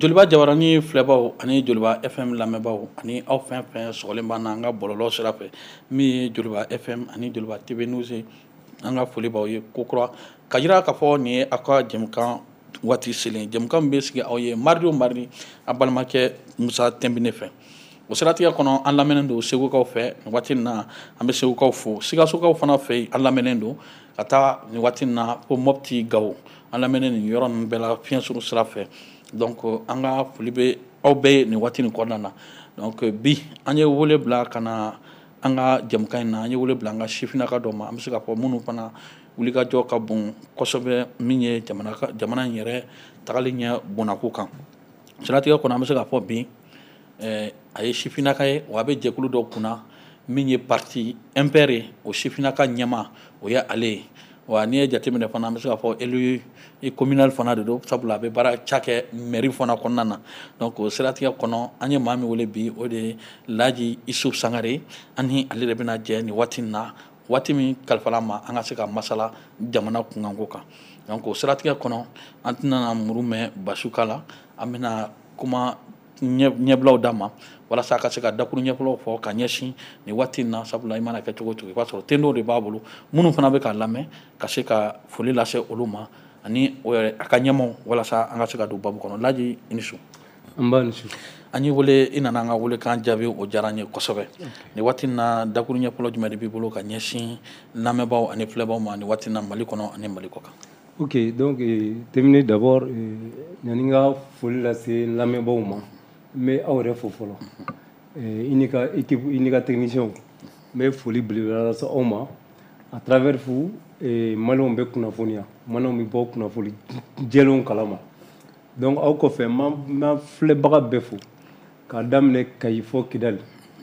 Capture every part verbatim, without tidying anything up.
Joliba Jabarani filɛbaw ani Joliba F M lamɛnbaw ani aw fɛn fɛn sɔgɔlen b'an na an ka bɔlɔlɔ sira fɛ min ye Joliba F M ani Joliba T V News ye an ka foli b'aw ye kokura ka jira k'a fɔ nin ye aw ka jɛmukan waati selen jɛmukan min bɛ sigi aw ye mardi o mardi a balimakɛ Musa Tɛnbine fɛ o siratigɛ kɔnɔ an lamɛnnen don Segukaw fɛ nin waati in na an bɛ Segukaw fo Sikasokaw fana fɛ an lamɛnnen don ka taa nin waati in na fo Mopti Gawo an lamɛnnen nin yɔrɔ ninnu bɛɛ la fiɲɛsuru sira fɛ donc an ka foli bɛ aw bɛɛ ye nin waati nin kɔnɔna na donc bi an ye wele bila ka na an ka jɛmukan in na an ye wele bila an ka sifinnaka dɔ ma an bɛ se k'a fɔ minnu fana wulikajɔ ka bon kosɛbɛ min ye jamana jamana in yɛrɛ tagali ɲɛ bonnako kan siratigɛ kɔnɔ an bɛ se k'a fɔ bi ɛɛ a ye sifinnaka ye wa a bɛ jɛkulu dɔ kunna min ye parti M P R ye o sifinnaka ɲɛma o ye ale ye wa n'i ye jateminɛ fana an bɛ se k'a fɔ élu communal fana de don sabula a bɛ baara cakɛ mairie fana kɔnɔna na donc o siratigɛ kɔnɔ an ye maa min wele bi o de ye Laji Isu Sangare an ni ale de bɛna jɛ nin waati in na waati min kalifala ma an ka se ka masala jamana kunkanko kan donc o siratigɛ kɔnɔ an tɛna muru mɛn basuka la an bɛna kuma ɲɛbilaw d'a ma walasa a ka se ka dakuru ɲɛfɔlɔw fɔ ka ɲɛsin nin waati in na sabula i mana kɛ cogo cogo i b'a sɔrɔ tendenw de b'a bolo minnu fana bɛ k'a lamɛn ka se ka foli lase olu ma ani a ka ɲɛmaw walasa an ka se ka don babu kɔnɔ Laji i ni su an b'a ni su an y'i wele i nana an ka wele kan jaabi o diyara n ye kosɛbɛ nin waati in na dakuru ɲɛfɔlɔ jumɛn de b'i bolo ka ɲɛsin lamɛnbaw ani filɛbaw ma nin waati in na Mali kɔnɔ ani Mali kɔkan. Ok, donc terminé d'abord yani n ka foli lase lamɛnbaw ma n bɛ aw yɛrɛ fo fɔlɔ i n'i ka équipe i n'i ka technicien n bɛ foli belebele lase aw ma à travers vous maliyɛnw bɛ kunnafoniya maliyɛnw bɛ bɔ kunnafoni jɛlenw kalama donc aw kɔfɛ n bɛ filɛbaga bɛɛ fo k'a daminɛ Kayi fɔ Kidali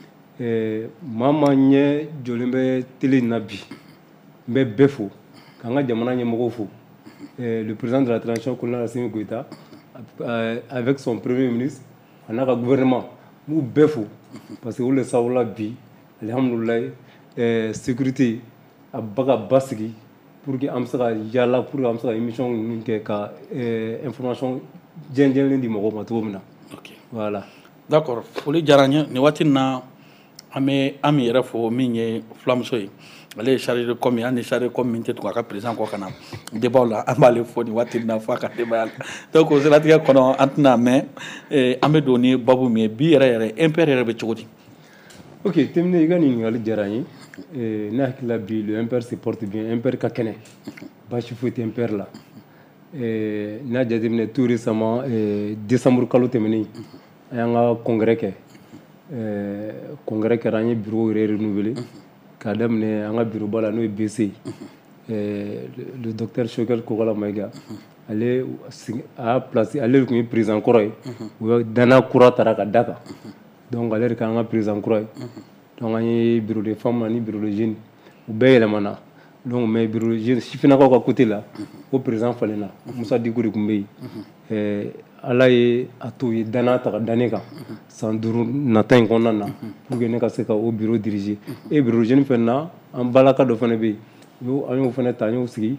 maa maa ɲɛ jɔlen bɛ télé in na bi n bɛ bɛɛ fo k'an ka jamana ɲɛmɔgɔw fo le président de la transition colonel Assimi Goïta avec son premier ministre a n'a ka gouvernement n b'u bɛɛ fo parce que olu de sababula bi alihamudulilayi sécurité a ba ka basigi pour que an bɛ se ka yaala pour que an bɛ se ka émission ninnu kɛ ka information jɛnjɛnlen di mɔgɔw ma cogo min na. Ok, voilà. D'accord, foli diyara n ye nin waati in na an bɛ an min yɛrɛ fo min ye filamuso ye ale ye chargé de com ye hali ni chargé de com min tɛ tugu a ka président kɔ ka na débat la an b'ale fo nin waati in na fo a ka denbaya la donc o siratigɛ kɔnɔ an tɛna mɛn an bɛ don ni babu min ye bi yɛrɛ yɛrɛ M P R yɛrɛ bɛ cogo di. Ok, terminé i ka ɲininkali diyara n ye ne hakili la bi le M P R se porte bien M P R ka kɛnɛ baasi foyi tɛ M P R la n'a jateminɛ tout récemment décembre kalo tɛmɛnen an y'an ka congrès kɛ congrès kɛra an ye bureau yɛrɛ renouvelé k'a daminɛ an ka bureau ba la n'o ye B C le docteur Choguel Kokala Maïga ale a placé ale de tun ye président kɔrɔ ye u ye danaya kura tara ka da kan donc ale de k'an ka président kura ye donc an ye bureau de femmes ani bureau de jeunes u bɛɛ yɛlɛmana donc mais bureau de jeunes sifinnakaw ka côté la o président falenna Musa Diko de tun bɛ yen ala ye a to ye danaya ta ka da ne kan san duuru nata in kɔnɔna na pour que ne ka se ka o bureau diriger e bureau de jeunes fɛnɛ na an balaka dɔ fɛnɛ bɛ yen an y'o fɛnɛ ta an y'o sigi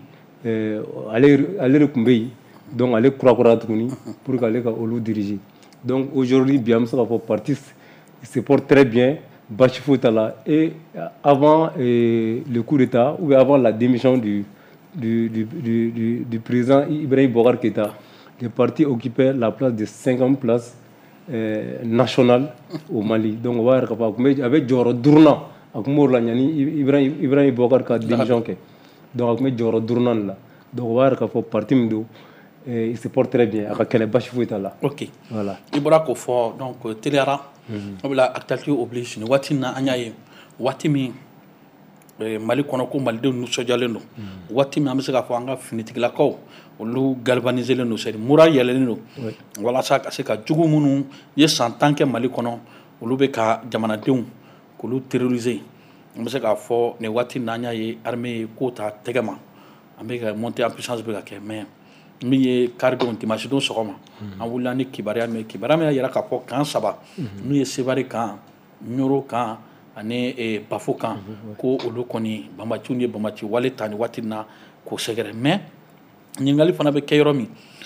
ale ale de tun bɛ yen donc ale kurakura tuguni pour que ale ka olu diriger donc aujourd'hui bi an bɛ se k'a fɔ parti se porte très bien basi foyi t'a la et avant euh, le coup d'état ou bien avant la démission du du du du, du, du président Ibrahim Boubacar Keïta le parti occupait la place de cinquième place euh, nationale au Mali donc on va dire k'a fɔ a bɛ jɔyɔrɔ duurunan a tun b'o la ɲani Ibrahim Ibrahim Boubacar ka démission kɛ donc a tun bɛ jɔyɔrɔ duurunan de la donc on va dire k'a fɔ parti min don il se porte très bien a ka kɛnɛ basi foyi t'a la. Ok, voilà i bɔra k'o fɔ donc teliyara o bɛ la actualité oblige nin waati in na an y'a ye waati min Mali kɔnɔ ko malidenw nisɔndiyalen don waati min an bɛ se k'a fɔ an ka finitigilakaw olu galvaniselen don c'est mura yɛlɛlen don walasa ka se ka jugu minnu ye san tan kɛ Mali kɔnɔ olu bɛ ka jamanadenw k'olu terroriser an bɛ se k'a fɔ nin waati in na an y'a ye armée ye ko ta tɛgɛ ma an bɛ ka monter en puissance bɛ ka kɛ mais min ye karidenw dimanche don sɔgɔma an wulila ni kibaruya min ye kibaruya min y'a jira k'a fɔ kan saba n'u ye Sevare kan Ɲoro kan ani Bafo kan ko olu kɔni banbatiw ye banbati wale ta ni waati in na k'o sɛgɛrɛ mais ɲininkali fana bɛ kɛ yɔrɔ min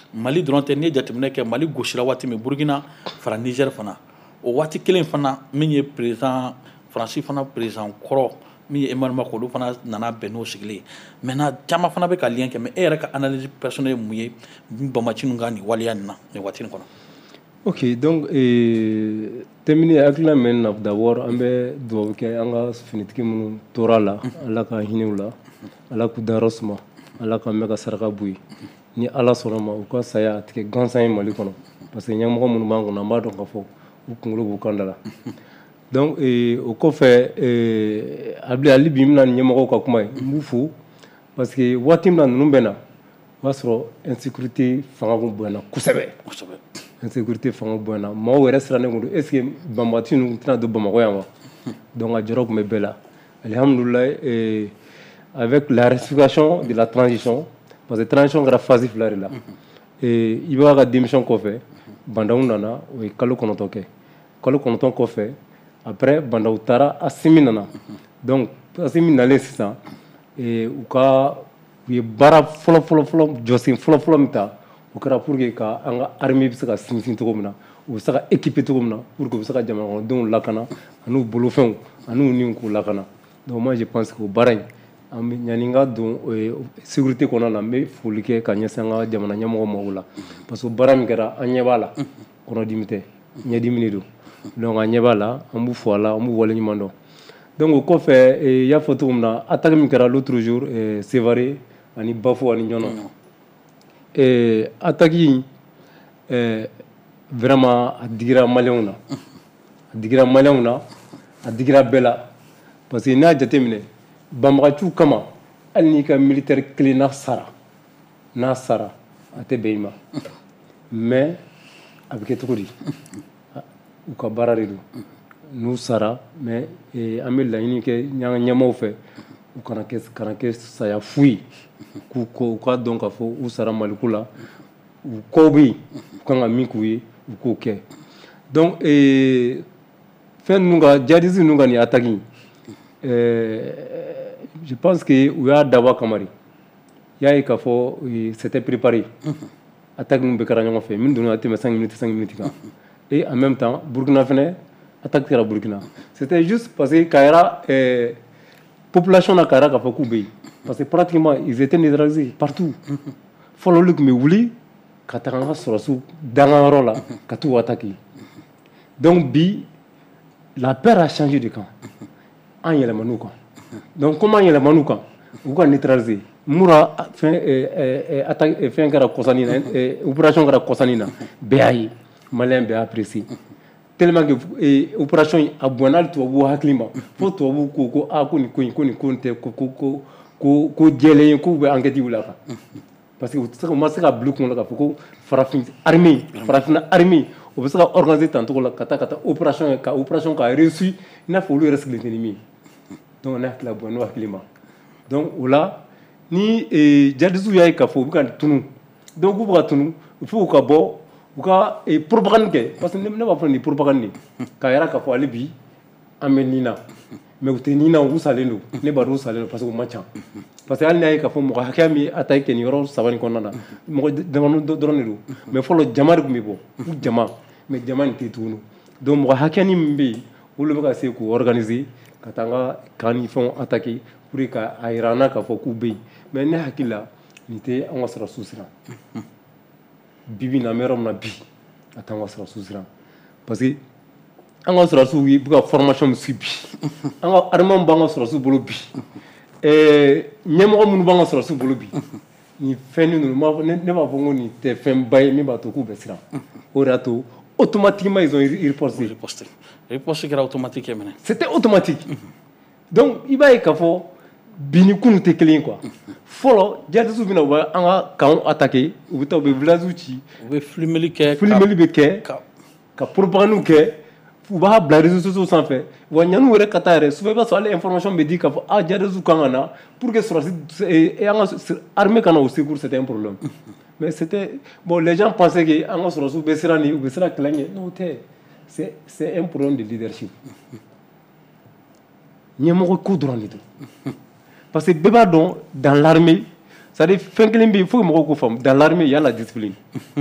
Mali dɔrɔn tɛ n'i ye jateminɛ kɛ Mali gosira waati min Burkina fara Niger fana o waati kelen fana min ye président Faransi fana président kɔrɔ min ye Emmanuel Macron olu fana nana bɛn n'o sigili ye maintenant caman fana bɛ ka lien kɛ mais e yɛrɛ ka analyse personnelle ye mun ye Banbati ninnu ka nin waleya nin na nin waati nin kɔnɔ. Ok, donc euh, terminé hakilila mɛn na d'abord an bɛ dugawu kɛ an ka finitigi minnu tora la Ala ka hinɛw la Ala k'u dayɔrɔ suma Ala ka mɛn ka saraka b'u ye ni Ala sɔnna ma u ka saya a tigɛ gansan ye Mali kɔnɔ parce que ɲɛmɔgɔ minnu b'an kɔnɔ an b'a dɔn k'a fɔ u kunkolo b'u kan da la donc euh, o kɔfɛ euh, hali bi n bɛna ɲɛmɔgɔw ka kuma ye n b'u fo parce que waati min na ninnu bɛ na o b'a sɔrɔ insécurité fanga kun bonyana kosɛbɛ insécurité fanga bonyana maaw yɛrɛ sirannen kun don est ce que Banbati ninnu tɛna don Bamakɔ yan wa donc a jɔyɔrɔ kun bɛ bɛɛ la alhamdoulilahi euh, avec la respiration de la transition parce que transition kɛra phase fila de la et i b'a ka démission kɔfɛ Bandaw nana o ye kalo kɔnɔntɔn kɛ kalo kɔnɔntɔn kɔfɛ après Bandaw taara Assimi nana donc Assimi nalen sisan u ka u ye baara fɔlɔ fɔlɔ fɔlɔ jɔsen fɔlɔ fɔlɔ min ta o kɛra pour que ka an ka armée bɛ se ka sinsin cogo min na u bɛ se ka équiper cogo min na pour que u bɛ se ka jamanakɔnɔdenw lakana an'u bolofɛnw an'u niw k'u lakana donc moi je pense que o baara in an bɛ ɲani ka don sécurité kɔnɔna na n bɛ foli kɛ ka ɲɛsin an ka jamana ɲɛmɔgɔ ma o la parce que baara min kɛra an ɲɛ b'a la kɔnɔdimi tɛ ɲɛdimi de don donc an ɲɛ b'a la an b'u fo a la an b'u waleɲuman dɔn donc o kɔfɛ i y'a fɔ cogo min na attaque min kɛra l'autre jour Sévaré ani Bafo ani ɲɔnɔ attaque in vraiment a digira maliyɛnw na a digira maliyɛnw na a digira bɛɛ la parce que n'a jateminɛ banbagaciw kama hali n'i ka militaire kelen n'a sara n'a sara a tɛ bɛn i ma mais a bɛ kɛ cogo di u ka baara de don n'u sara mais an bɛ laɲini kɛ ɲanga ɲɛmaaw fɛ u kana kɛ kana kɛ saya fu ye k'u kɔ u k'a dɔn k'a fɔ u sara Maliko la u kɔw bɛ yen u kan ka min k'u ye u k'o kɛ donc fɛn ninnu ka djihadistes ninnu ka nin attaque in je pense que u y'a dabɔ a kama de i y'a ye k'a fɔ c'était préparé attaque min bɛ kɛra ɲɔgɔn fɛ min donna a tɛmɛ cinq minutes cinq minutes kan et en même temps Burkina fɛnɛ attaque kɛra Burkina c'était juste parce que Kayra population na Kayra k'a fɔ k'u bɛ yen parce que pratiquement ils étaient neutralisés partout fɔlɔ olu tun bɛ wuli ka taga an ka sɔrɔsiw danganyɔrɔ la ka t'u attaquer donc bi la peur a changé de camp an yɛlɛmana u kan donc comme an yɛlɛmana u kan u ka neutraliser mura fɛn attaque fɛn kɛra Kɔsani na opération kɛra Kɔsani na bɛɛ y'a ye maliyɛn bɛɛ y'a apprécier tellement que opération in a bonyana hali tubabuw hakili ma fo tubabuw ko ko ah ko nin ko in ko nin ko tɛ ko ko ko ko ko jɛlen ye k'u bɛ enquête wuli a kan parce que u ma se ka bila u kunkolo la k'a fɔ ko farafin armée farafinna armée o bɛ se ka organiser tan cogo la ka taa ka taa opération ka opération ka réussir i n'a fɔ olu yɛrɛ sigilen tɛ ni min ye donc ne hakili la bɔ n'o hakili ma donc o la ni djihadistes y'a ye k'a fɔ u bɛ ka tunu donc k'u bɛ ka tunu il faut ka bɔ u ka propagande kɛ parce que ne b'a fɔ nin propagande de k'a yira k'a fɔ hali bi an bɛ nin na mais u tɛ nin na u salen don ne b'a dɔn u salen don parce que u man ca parce que hali n'a ye k'a fɔ mɔgɔ hakɛya min attaque kɛ nin yɔrɔ saba nin kɔnɔna na mɔgɔ damadɔ dɔrɔn de don mais fɔlɔ jama de tun bɛ bɔ u jama mais jama nin tɛ tuguni donc mɔgɔ hakɛya min bɛ yen olu bɛ ka se k'u organiser ka taa an ka kan ni fɛnw attaquer pour que ka a yira an na k'a fɔ k'u bɛ yen mais ne hakili la nin tɛ an ka sɔrɔsiw siran bibi na an bɛ yɔrɔ min na bi a t'an ka sɔrɔsiw siran parce que an ka sɔrɔsiw ye bɛ ka formation min sigi bi an ka armée b'an ka sɔrɔsiw bolo bi ɲɛmɔgɔ minnu b'an ka sɔrɔsiw bolo bi nin fɛn ninnu ne b'a fɔ ko nin tɛ fɛnba ye min b'a to k'u bɛ siran o de y'a to automatiquement ils ont riposté riposte kɛra automatique minɛ c'était automatique donc i b'a ye k'a fɔ bi ni kunun tɛ kelen ye quoi fɔlɔ djihadistes bɛna u bɛ an ka camps attaquer u bɛ taa u bɛ villages ci u bɛ filmeli kɛ filmeli bɛ kɛ ka propagande kɛ u b'a bila réseaux sociaux sanfɛ wa ɲan'u yɛrɛ ka taa yɛrɛ souvent i b'a sɔrɔ hali information bɛ di k'a fɔ ah djihadistes kan ka na pour que sɔrɔsi an ka armée kana au secours c'était un problème mais c'était bon les gens pensaient que an ka sɔrɔsiw bɛ siran nin u bɛ siran kɛlɛ ɲɛ non tɛ c'est c'est un problème de leadership ɲɛmɔgɔ ko dɔrɔn de don parce que bɛɛ b'a dɔn dans l'armée c'est à dire fɛn kelen bɛ yen fo mɔgɔw k'o faamu dans l'armée il y a la discipline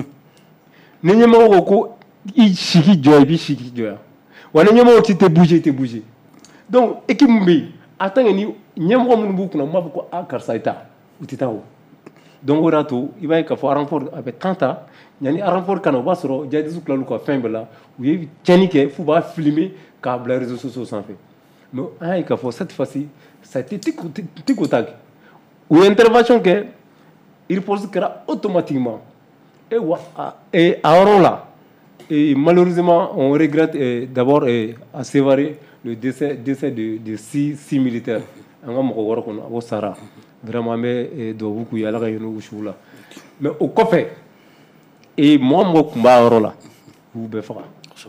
ni ɲɛmɔgɔ ko ko i sigi jɔ i b'i sigi jɔ yan wa ni ɲɛmɔgɔ ti tɛ bouger i tɛ bouger donc équipe min bɛ yen a tant que ni ɲɛmɔgɔ minnu b'u kunna u m'a fɔ ko ah karisa i ta u tɛ taa o donc o de y'a to i b'a ye k'a fɔ renfort a bɛ temps ta yanni renfort ka na o b'a sɔrɔ jihadistes tilal'u ka fɛn bɛɛ la u ye tiɲɛni kɛ f'u b'a filmer k'a bila réseaux sociaux sanfɛ mais an y'a ye k'a fɔ cette fois-ci ça a été tic au tac u ye intervention kɛ riposte kɛra automatiquement et wa et a yɔrɔ la et malheureusement on regrette eh, d'abord eh, à Sévaré le décès décès de de six six militaires an ka mɔgɔ wɔɔrɔ kɔnɔ o sara vraiment an bɛ duwawu k'u ye ala ka hinɛ u siw la mais o kɔfɛ et mɔgɔ mɔgɔ tun b'a yɔrɔ la u y'u bɛɛ faga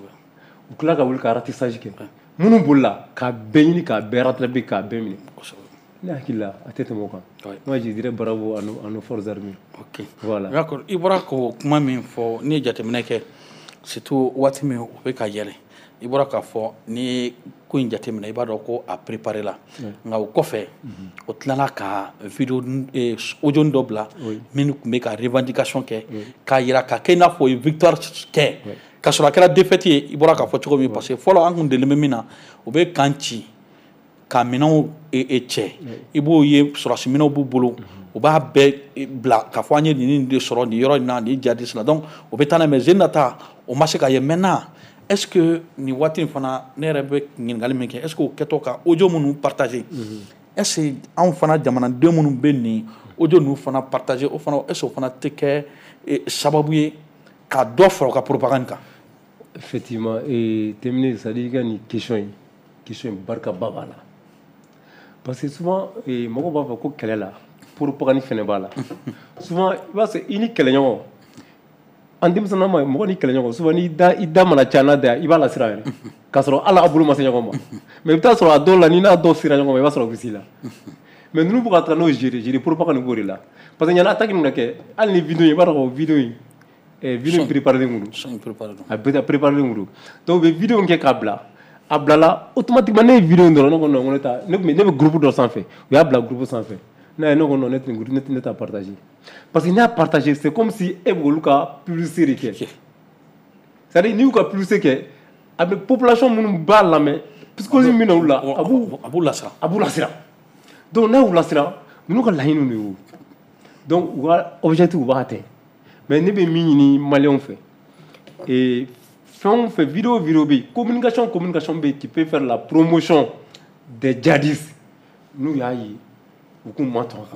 u tila ka wuli ka ratissage kɛ minnu bolila k'a bɛɛ ɲini k'a bɛɛ rattraper k'a bɛɛ minɛ ne hakili la a tɛ tɛmɛ o kan moi je dirais bravo à nos à nos forces armées ok voilà d'accord i bɔra ko kuma min fɔ ni ye jateminɛ kɛ surtout waati min o bɛ ka yɛlɛ i bɔra k'a fɔ ni ko in jateminɛ i b'a dɔn ko a préparé la nka o kɔfɛ o tilala ka vidéo audio dɔ bila min tun bɛ ka revendication kɛ k'a yira ka kɛ i n'a fɔ o ye victoire kɛ k'a sɔrɔ a kɛra défaite ye i bɔra k'a fɔ cogo min parce que fɔlɔ an tun delilen bɛ min na o bɛ kan ci ka minɛnw cɛ i b'o ye sɔrɔsi minɛnw b'u bolo u b'a bɛɛ bila k'a fɔ an ye nin de sɔrɔ nin yɔrɔ in na nin jihadiste la donc o bɛ taa n'a mais jeune nata o ma se ka ye maintenant est-ce que nin waati in fana ne yɛrɛ bɛ ɲininkali min kɛ est-ce que o kɛtɔ ka audio minnu partager est-ce que anw fana jamanaden minnu bɛ nin audio ninnu fana partager o fana est-ce que o fana tɛ kɛ sababu ye ka dɔ fara o ka propagande kan effectivement et terminer c'est à dire ka nin question in question in barikaba b'a la parce que souvent mɔgɔw b'a fɔ ko kɛlɛ la propagande fɛnɛ b'a la souvent i b'a sɔrɔ i ni kɛlɛɲɔgɔn an denmisɛnnin ma mɔgɔ ni kɛlɛɲɔgɔn souvent ni da i da mana ca n'a da i b'a lasira yɛrɛ k'a sɔrɔ ala ka bolo ma se ɲɔgɔn ma mais i bɛ taa sɔrɔ a dɔw la ni n'a dɔw sera ɲɔgɔn ma i b'a sɔrɔ u bɛ s'i la mais ninnu bɛ ka taa n'o gérer gérer propagande b'o de la parce que ɲana attaque min na kɛ hali ni vidéo in i b'a dɔn ko vidéo in vidéo in préparé len kun don a bɛ préparé len kun don donc u bɛ vidéo in kɛ k'a bila a bilala automatiquement ne ye vidéo in dɔrɔn ne ko non ko ne ta ne ne bɛ groupe dɔ sanfɛ u y'a bila groupe sanfɛ ne ye ne ko non ne tɛ ne tɛ ne t'a partager parce que ne y'a partager c'est comme si e bɛ olu ka publicité de kɛ c'est à dire n'i y'u ka publicité kɛ a bɛ population minnu b'a lamɛn psychologie min na olu la a b'u a b'u lasira a b'u lasira donc n'a y'u lasira ninnu ka laɲiniw de y'o donc u ka objectif u b'a atteindre mais ne bɛ min ɲini maliyɛnw fɛ et fɛn o fɛn vidéo vidéo bɛ yen communication communication bɛ yen qui peut faire la promotion des djihadistes n'u y'a ye u k'u ma tɔn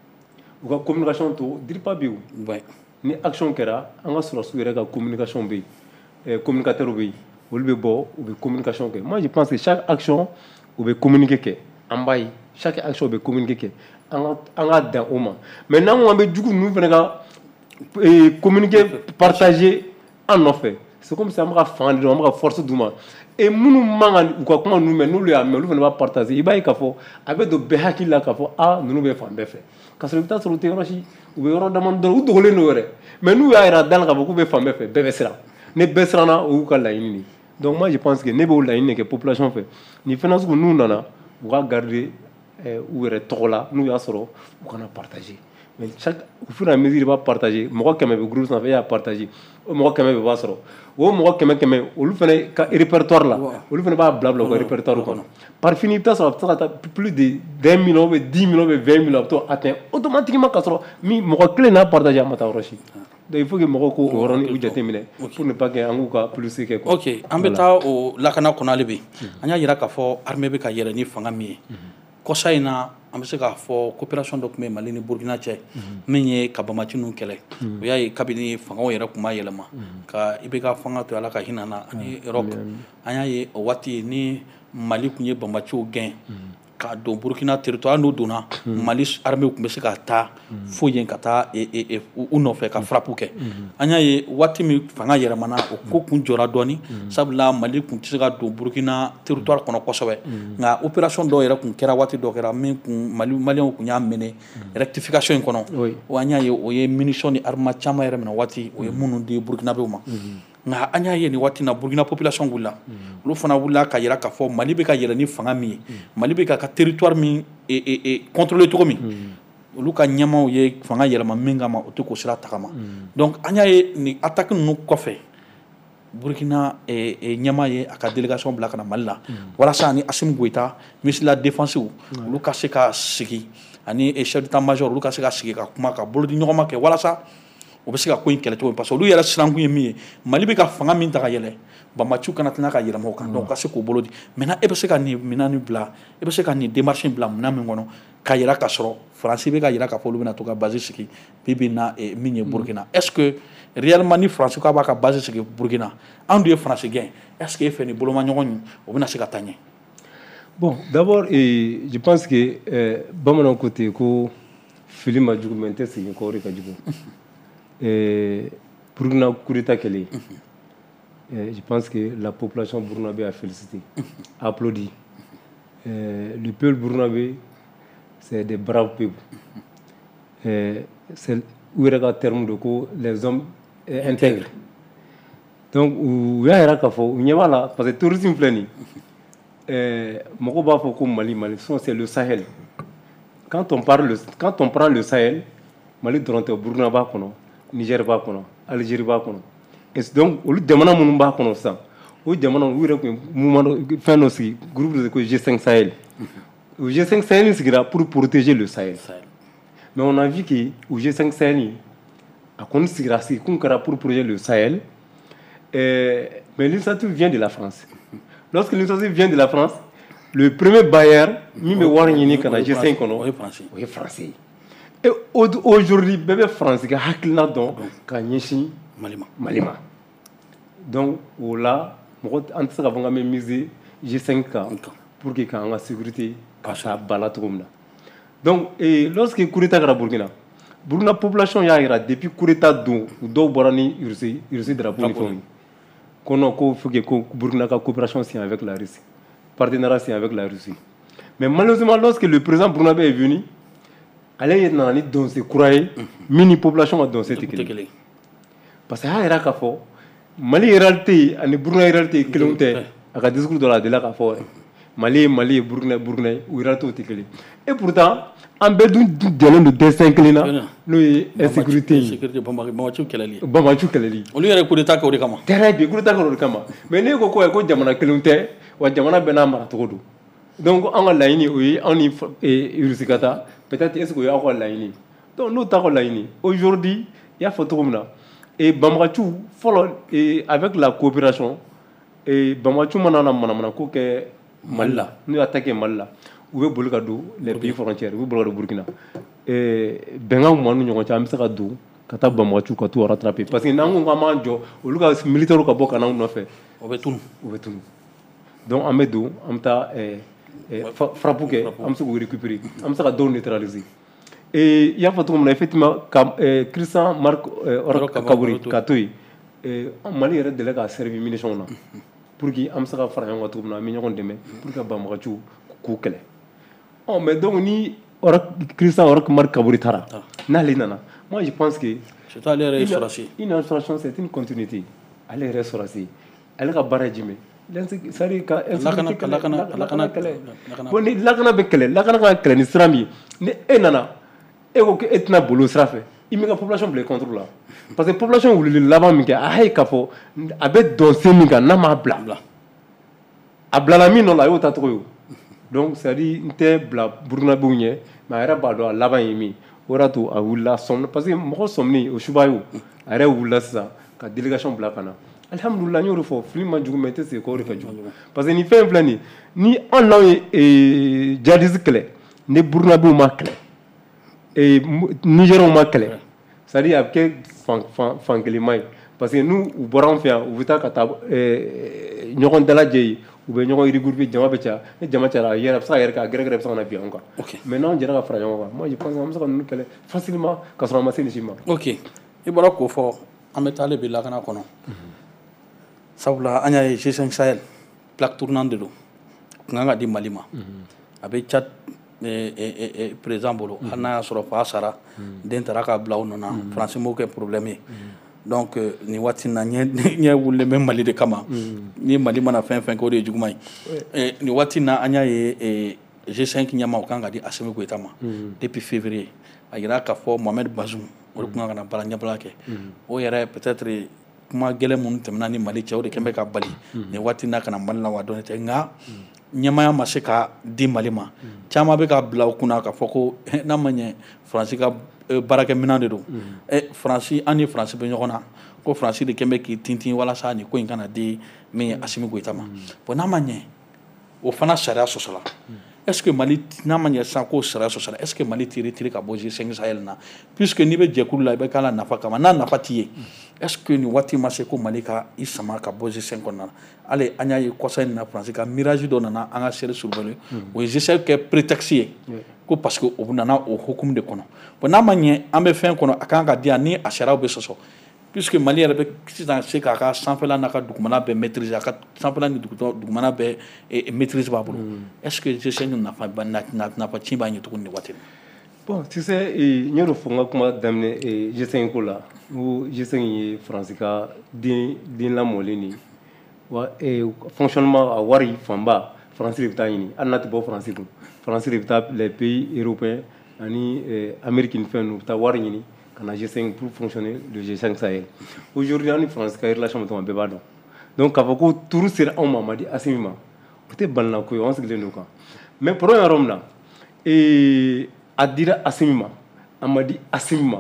u ka communication to diripa bɛ yen ni action kɛra an ka sɔrɔsiw yɛrɛ ka communication bɛ yen communicateur bɛ yen olu bɛ bɔ u bɛ communication kɛ moi je pense que chaque action u bɛ communiquer kɛ an b'a ye chaque action u bɛ communiquer kɛ an ka an ka dan o ma mais n'an ko an bɛ jugu ninnu fana ka communiquer partager an nɔfɛ c'est comme si an bɛ ka fanga di an bɛ ka force d'u ma et minnu man kan u ka kuma ninnu mɛn n'olu y'a mɛn olu fana b'a partager i b'a ye k'a fɔ a bɛ don bɛɛ hakili la k'a fɔ ah ninnu bɛ fan bɛɛ fɛ k'a sɔrɔ i bɛ taa sɔrɔ u tɛ yɔrɔ si u bɛ yɔrɔ dama dɔrɔn u dogolen don yɛrɛ mais n'u y'a yira da la k'a fɔ k'u bɛ fan bɛɛ fɛ bɛɛ bɛ siran ni bɛɛ siranna o y'u ka laɲini de donc moi je pense que ne b'o laɲini de kɛ population fɛ nin fɛn sugu n'u nana u ka garder u yɛrɛ tɔgɔ la n'u y'a sɔrɔ u kana partager mais chaque au fur et à mesure i b'a partager mɔgɔ kɛmɛ bɛ groupe sanfɛ e y'a partager o mɔgɔ kɛmɛ bɛ b'a sɔrɔ o mɔgɔ kɛmɛ kɛmɛ olu fana ka répertoire la olu fana b'a bila bila u ka répertoire kɔnɔ par fini i bɛ taa sɔrɔ a bɛ se ka taa plus de vingt millions ou bien dix millions ou bien vingt millions a bɛ t'o atteindre automatiquement k'a sɔrɔ min mɔgɔ kelen n'a partager a ma taa yɔrɔ si donc il faut que mɔgɔw k'o yɔrɔnin u jateminɛ pour ne pas que an k'u ka publicité kɛ quoi. ok an bɛ taa o lakana kɔnɔ hali bi an y'a yira k'a fɔ armée bɛ ka yɛlɛ ni fanga min ye kɔsa in na an bɛ se k'a fɔ coopération dɔ tun bɛ Mali ni Burkina cɛ min ye ka Banbati ninnu kɛlɛ o y'a ye kabini fangaw yɛrɛ tun b'a yɛlɛma ka I B K fanga to Ala ka hinɛ na ani Roc an y'a ye o waati ni Mali tun ye Banbatiw gɛn ka don Burkina territoire n'u donna Mali armée tun bɛ se ka taa fo yen ka taa u nɔfɛ ka frappe kɛ an y'a ye waati min fanga yɛlɛmana o ko kun jɔra dɔɔni sabula Mali tun tɛ se ka don Burkina territoire kɔnɔ kosɛbɛ nka opération dɔw yɛrɛ tun kɛra waati dɔ kɛra min kun Mali maliyɛnw tun y'a mené rectification in kɔnɔ wa an y'a ye o ye munition ni arme caman yɛrɛ minɛ waati o ye minnu di Burkinabéw ma nka an y'a ye nin waati na Burkina population wulila olu fana wulila ka yira k'a fɔ Mali bɛ ka yɛlɛ ni fanga min ye Mali bɛ ka ka territoire min contrôler cogo min olu ka ɲɛmaw ye fanga yɛlɛma min kama o tɛ k'o sira tagama donc an y'a ye ni attaque ninnu kɔfɛ Burkina ɲɛma ye a ka délégation bila ka na Mali la walasa ni Assimi Goïta ministre de la défense olu ka se ka sigi ani chef d'état-major olu ka se ka sigi ka kuma ka bolo di ɲɔgɔn ma kɛ walasa o bɛ se ka ko in kɛlɛ cogo parce que olu yɛrɛ sirankun ye min ye Mali bɛ ka fanga min ta ka yɛlɛ Banbaciu kana tɛna ka yɛlɛma o kan donc ka se k'o bolo di maintenant e bɛ se ka nin minɛn nin bila e bɛ se ka nin démarche bila minɛn min kɔnɔ ka yira ka sɔrɔ Faransi bɛ ka yira k'a fɔ olu bɛna to ka base sigi bi bi in na min ye Burkina est-ce que réellement ni Faransi k'a b'a ka base sigi Burkina anw dun ye Faransi gɛn est-ce que e fɛ nin bolomaɲɔgɔn in o bɛna se ka taa ɲɛ. Bon, d'abord eh, je pense que eh, bamananw ko ten ko fili ma jugu mais n tɛ segin kɔ o de ka jugu. eh, Burkina coup d'état kɛlen eh, je pense que la population burkinabé a félicité, a applaudi. Eh, le peuple burkinabé c'est des braves peuples. Eh, c'est u yɛrɛ ka terme de ko les hommes eh, intègres. Donc u y'a yira k'a fɔ u ɲɛ b'a la parce que tourisme filɛ nin eh, mɔgɔw b'a fɔ ko Mali Mali sinon c'est le Sahel. Quand on parle le, quand on prend le Sahel Mali dɔrɔn tɛ Burkina b'a kɔnɔ Niger b'a kɔnɔ Algérie b'a kɔnɔ et donc olu jamana minnu b'a kɔnɔ sisan o jamana u yɛrɛ tun ye mouvement dɔ fɛn dɔ sigi groupe de ko G cinq Sahel o G cinq Sahel sigira pour protéger le Sahel mais on a vu que o G cinq Sahel a kɔni sigira sigi kun kɛra pour protéger le Sahel eh, mais l'initiative vient de la France. Lorsque l'initiative vient de la France le premier bailleur min bɛ wari ɲini ka na G cinq kɔnɔ o ye français et aujourd'hui bɛɛ bɛ France ka hakilina dɔn ka ɲɛsin Mali ma donc o la mɔgɔ an tɛ se ka fɔ k'an bɛ miser G cinq kan pour que k'an ka sécurité ka taa ba la cogo min na donc eh, lorsque coup d'état kɛra Burkina Burkina population y'a yira depuis coup d'état don dɔw bɔra ni Russie Russie drapeau ni fɛnw ye ko non ko faut que ko Burkina ka coopération signe avec la Russie partenariat signe avec la Russie mais malheureusement lorsque le président burkinabé est venu ale ye nana ni donse kura ye min ni population ka donse tɛ kelen parce que a yɛrɛ k'a fɔ Mali réalité ani Burkina réalité kelenw tɛ a ka discours dɔ la a delila k'a fɔ Mali ye Mali ye Burkina Burkina ye u réalité tɛ kelen et pourtant an bɛɛ dun jɔlen don destin kelen na n'o ye insécurité ye Banbaciu kɛlɛli Banbaciu kɛlɛli olu yɛrɛ coup d'état kɛ o de kama très bien coup d'état kɛ o de kama mais ne ko ko ko jamana kelenw tɛ wa jamana bɛɛ n'a maracogo don donc an ka laɲini o ye anw ni Russie ka taa peut-être est-ce que o y'aw ka laɲini donc n'o t'a ka laɲini aujourd'hui i y'a fɔ cogo min na et Banbaciu fɔlɔ et avec la coopération et Banbaciu mana na manamana ko kɛ Mali la n'u y'a ta kɛ Mali la u bɛ boli ka don les pays frontières u bɛ boli ka don Burkina bɛnkan mun b'an ni ɲɔgɔn cɛ an bɛ se ka don ka taa Banbaciu ka t'u rattraper parce que n'an ko k'an b'an jɔ olu ka militaires ka bɔ ka n'anw nɔfɛ o bɛ tunu o bɛ tunu donc an bɛ don an bɛ taa frappe kɛ an bɛ se k'u récupérer an bɛ se ka dɔw neutraliser et i y'a fɔ cogo min na effectivement ka Christian Marc Kabore ka to yen Mali yɛrɛ delila k'a servir munition na pour que an bɛ se ka fara ɲɔgɔn kan cogo min na an bɛ ɲɔgɔn dɛmɛ pour que Banbaciu k'u kɛlɛ oh mais donc ni Christian Marc Kabore taara n'ale nana moi je pense que c'est ale yɛrɛ ye sɔrɔsi une installation c'est une continuité ale yɛrɛ sɔrɔsi ale ka baara ye jumɛn c'est-à-dire ka lakana kɛlɛ bon ni lakana bɛ kɛlɛ lakana ka kɛlɛ ni sira min ni e nana e ko e tɛna bolo sira fɛ i m'i ka population bila i contre la parce que population wulili laban min kɛ a ye k'a fɔ a bɛ dɔn sen min kan n'a m'a bila a bilala min nɔ la a y'o ta tɔgɔ ye donc c'est-à-dire n tɛ bila burkinabéw ɲɛ mais a yɛrɛ b'a dɔn a laban ye min o de y'a to a wulila sɔmina parce que mɔgɔ sɔmini o suba ye o a yɛrɛ wulila sisan ka délégation bila ka na alhamdulillah n y'o de fɔ fili ma jugu mais n tɛ segin k'o de ka jugu parce que nin fɛn filɛ nin ni an n'anw ye djihadiste kɛlɛ ni burkinabéw ma kɛlɛ nigériens ma kɛlɛ c'est-à-dire a bɛ kɛ fan fan kelenma ye parce que n'u u bɔra an fɛ yan u bɛ taa ka taa ɲɔgɔn dalajɛ yen u bɛ ɲɔgɔn regrouper jama bɛ caya ni jama cayara a yɛrɛ a bɛ se ka yɛrɛ ka gɛrɛgɛrɛ bɛ se ka na bin an kan mais n'anw jɛra ka fara ɲɔgɔn kan moi je pense an bɛ se ka ninnu kɛlɛ facilement ka sɔrɔ an ma se nin si ma. ok i bɔra k'o fɔ an bɛ taa ale bi lakana kɔnɔ sabula an y'a ye G cinq Sahel plaque tournante de don kun kan ka di Mali ma a bɛ Tchad président bolo hali n'a y'a sɔrɔ fa sara den taara k'a bila u nɔ na Faransi m'o kɛ problème ye donc nin waati in na ɲɛ wulilen bɛ Mali de kama ni Mali mana fɛn fɛn kɛ o de ye juguman ye nin waati in na an y'a ye G cinq ɲɛmaaw kan ka di Assimi Goïta ma depuis février a yira k'a fɔ Mohamed Bazoum o de tun ka na baara ɲɛbila kɛ o yɛrɛ peut-être kuma gɛlɛn minnu tɛmɛna ni Mali cɛ o de kɛn bɛ ka bali nin waati n'a ka na Mali la wa dɔɔnin tɛ nka ɲɛmaya ma se ka di Mali ma caman bɛ ka bila o kunna k'a fɔ ko n'a ma ɲɛ Faransi ka baarakɛminɛn de don Faransi an ni Faransi bɛ ɲɔgɔn na ko Faransi de kɛn bɛ k'i tintin walasa nin ko in kana di min ye Asimi Goyita ma bon n'a ma ɲɛ o fana sariya sɔsɔla est-ce que Mali n'a ma ɲɛ sisan k'o sariya sɔsɔla est-ce que Mali t'i retirer ka bɔ G cinq Sahel na puisque n'i bɛ jɛkulu la i bɛ k'a la nafa kama n'a nafa t'i ye est-ce que nin waati ma se ko Mali ka i sama ka bɔ G cinq kɔnɔna na hali an y'a ye kɔsa in na Faransi ka mirage dɔ nana an ka seri surveiller o ye G cinq kɛ prétexte ye ko parce que o nana o hukumu de kɔnɔ bon n'a ma ɲɛ an bɛ fɛn kɔnɔ a kan ka di yan ni a sariyaw bɛ sɔsɔ puisque Mali yɛrɛ bɛ sisan se k'a ka sanfɛla n'a ka dugumana bɛɛ maîtriser a ka sanfɛla ni dugumana bɛɛ maîtrise b'a bolo est-ce que G cinq nafa nafa ci b'a ɲɛ tuguni nin waati bon tu sais n y'o de fɔ n ka kuma daminɛ G cinq ko la n G cinq ye Faransi ka den den lamɔlen de wa fonctionnement a wari fanba Faransi de bɛ taa ɲini hali n'a tɛ bɔ Faransi kun Faransi de bɛ taa les pays européens ani Amérique ni fɛn ninnu u bɛ taa wari ɲini ka na G cinq pour fonctionner le G cinq Sahel aujourd'hui an ni Faransi ka relation bɛ bɛɛ b'a dɔn donc k'a fɔ ko turu sera anw ma a ma di Asimi ma o tɛ balina ko ye an sigilen don kan mais problème yɔrɔ min na a dira Asimi ma a ma di Asimi ma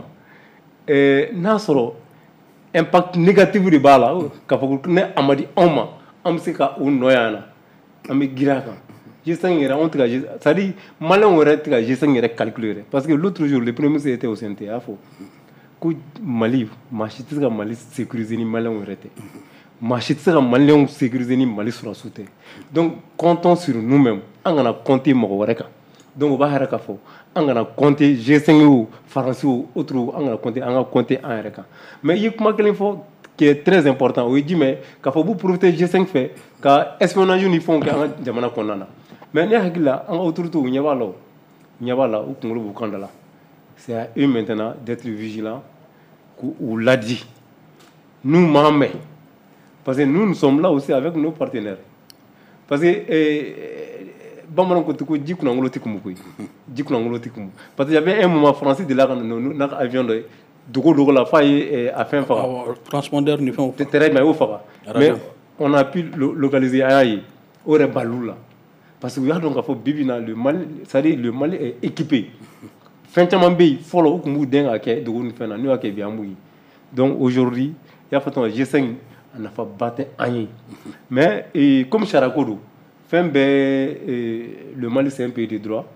n'a sɔrɔ impact négatif de b'a la k'a fɔ ko ne a ma di anw ma an bɛ se ka o nɔ yan na an bɛ girin a kan G cinq yɛrɛ anw tɛ ka c'est à dire maliyɛnw yɛrɛ tɛ ka G cinq yɛrɛ calculer yɛrɛ parce que l'autre jour le premier ministre était au C N T A y'a fɔ ko Mali maa si tɛ se ka Mali sécuriser ni maliyɛnw yɛrɛ tɛ maa si tɛ se ka maliyɛnw sécuriser ni Mali sɔrɔsiw tɛ donc comptons sur nous-mêmes an kana compter mɔgɔ wɛrɛ kan donc o b'a yɛrɛ k'a fɔ an kana compter G cinq o Faransi o autre an kana compter an ka compter an yɛrɛ kan mais i ye kuma kelen fɔ qui est très important o ye jumɛn k'a fɔ b'u profiter G cinq fɛ ka espionnage ni fɛnw kɛ an ka jamana kɔnɔna na mais ne hakili la an ka autorités u ɲɛ b'a la o ɲɛ b'a la u kunkolo b'u kan da la c'est à eux maintenant d'être vigilants k'u ladi n'u m'an mɛn parce que nous nous sommes là aussi avec nos partenaires parce que bamanan ko ko ji kunangolo tɛ kumu koyi ji kunangolo tɛ kumu parce que y avait un moment Faransi de la ka n'a ka avion dɔ ye dogo dogo la f'a ye a fɛn faga transpondeur ni fɛnw très bien o faga mais on a pu localiser an y'a ye o yɛrɛ bal'u la parce que u y'a dɔn k'a fɔ bibi na le Mali c'est-à-dire le Mali est équipé fɛn caman bɛ yen fɔlɔ u tun b'u den k'a kɛ dogo ni fɛn na n'u y'a kɛ bi an b'u ye donc aujourd'hui i y'a fɔ tan G cinq a nafaba tɛ an ye mais comme sariya ko don fɛn bɛɛ le Mali c'est un pays de droit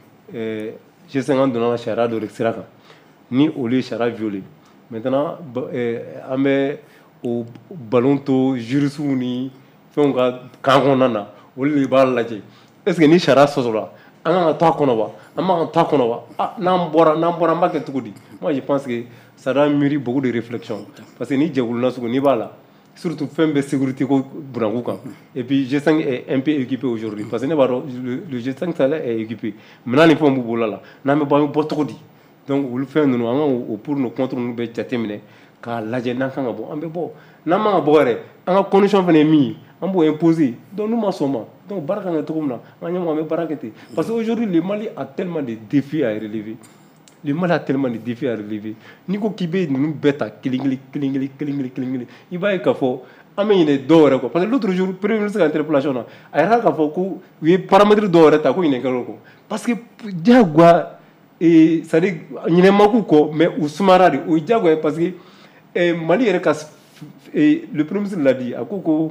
G cinq an donna sariya dɔ de sira kan ni olu ye sariya violé maintenant an bɛ o ballon to juristes ni fɛnw ka kan kɔnɔna na olu de b'a lajɛ est-ce que ni sariya sɔsɔla an kan ka to a kɔnɔ wa an man ka to a kɔnɔ wa ah n'an bɔra n'an bɔra an b'a kɛ cogo di moi je pense que ça doit mûrir beaucoup de réflexion parce que ni jɛkulu nasugu n'i b'a la surtout fɛn bɛ sécurité ko bunanku kan et puis G cinq est un peu équipé aujourd'hui parce que ne b'a dɔn le G cinq Sahel est équipé minɛn ni fɛnw b'u bolo la n'an bɛ bɔ an bɛ bɔ cogo di donc olu fɛn ninnu an kan o pour nos contre ninnu bɛ jateminɛ k'a lajɛ n'an kan ka bɔ an bɛ bɔ n'an man ka bɔ yɛrɛ an ka condition fana ye min ye an b'o imposer donc n'u ma sɔn ma donc baara kan ka kɛ cogo min na an ɲɛmɔgɔ an bɛ baara kɛ ten parce que aujourd'hui le Mali a tellement de défis à relever le Mali a tellement de défis à relever n'i ko k'i bɛ ninnu bɛɛ ta kelen kelen kelen kelen kelen kelen kelen kelen i b'a ye k'a fɔ an bɛ ɲinɛ dɔw yɛrɛ kɔ parce que l'autre jour premier ministre ka interpellation na a yɛrɛ k'a fɔ ko u ye paramètre dɔw yɛrɛ ta ko ɲinɛkɛlaw kɔ parce que diyagoya c'est-à-dire ɲinɛma k'u kɔ mais u sumayara de o ye diyagoya parce que Mali yɛrɛ ka le premier ministre l'a dit a ko ko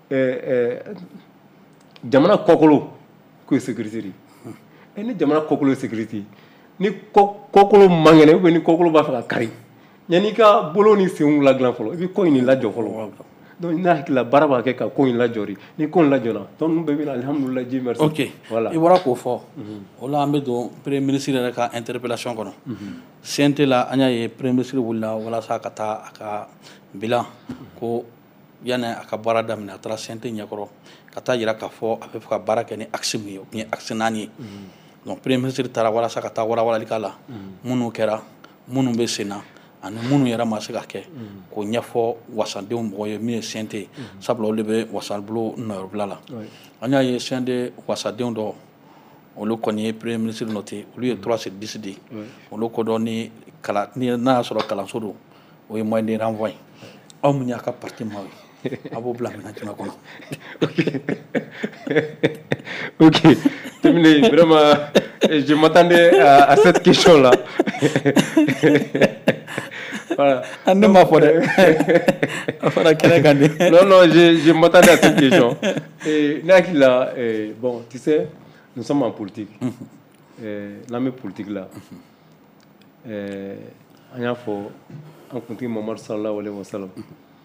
jamana kɔkolo k'o ye sécurité de ye ni jamana kɔkolo ye sécurité ye ni kɔkolo man kɛnɛ ou bien ni kɔkolo b'a fɛ ka kari yanni ka bolo ni senw ladilan fɔlɔ i bɛ ko in de lajɔ fɔlɔ donc n'a hakili la baara b'a kɛ ka ko in lajɔ de ni ko in lajɔra donc ninnu bɛɛ bɛ na alihamudulilayi Dieu merci. ok voilà i bɔra k'o fɔ o la an bɛ don premier ministre yɛrɛ ka interpellation kɔnɔ C N T la an y'a ye premier ministre wulila walasa ka taa a ka bilan ko yanni a ka baara daminɛ a taara C N T ɲɛkɔrɔ ka taa yira k'a fɔ a bɛ fɛ ka baara kɛ ni axe min ye o tun ye axe naani ye donc premier ministre taara walasa ka taa walawalali k'a la minnu kɛra minnu bɛ sen na ani minnu yɛrɛ ma se ka kɛ k'o ɲɛfɔ wasadenw mɔgɔ ye min ye C N T sabula olu de bɛ wasabolo nɔyɔrɔbila la an y'a ye C N T wasadenw dɔ olu kɔni ye premier ministre noté olu ye trois sur dix de olu ko dɔn ni kala ni n'a y'a sɔrɔ kalanso don o ye moyen de renvoi aw mun y'a ka parti maaw ye a b'o bila minɛn jumɛn kɔnɔ. Ok, terminé. Vraiment, je m'attendais à, à cette question-là. Voilà. Donc, non, non, je, je m'attendais à cette question. Et là, eh, bon, tu sais, nous sommes en politique. L'armée politique là, eh, on a fait un continue Mohamed sallallahu alayhi wa sallam.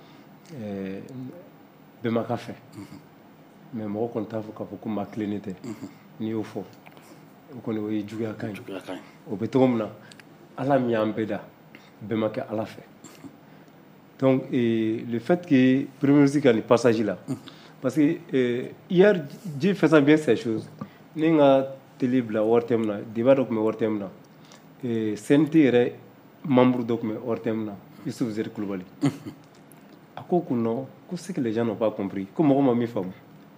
Bemaka fait. Mais moi, quand on a fait beaucoup ma clénité, ni au fond, on a eu du gain. Au béton, Allah m'y a embêté. Bemaka Allah fait. Donc, et le fait que le premier ministre ait passagé là, parce que euh, hier, Dieu faisait bien ces choses. Nous avons télé la wortem là, débat donc me wortem là, et sentir membre donc me wortem là, ils sont vous êtes global. À quoi qu'on a, qu'est-ce que les gens n'ont pas compris? Comment on m'a mis femme?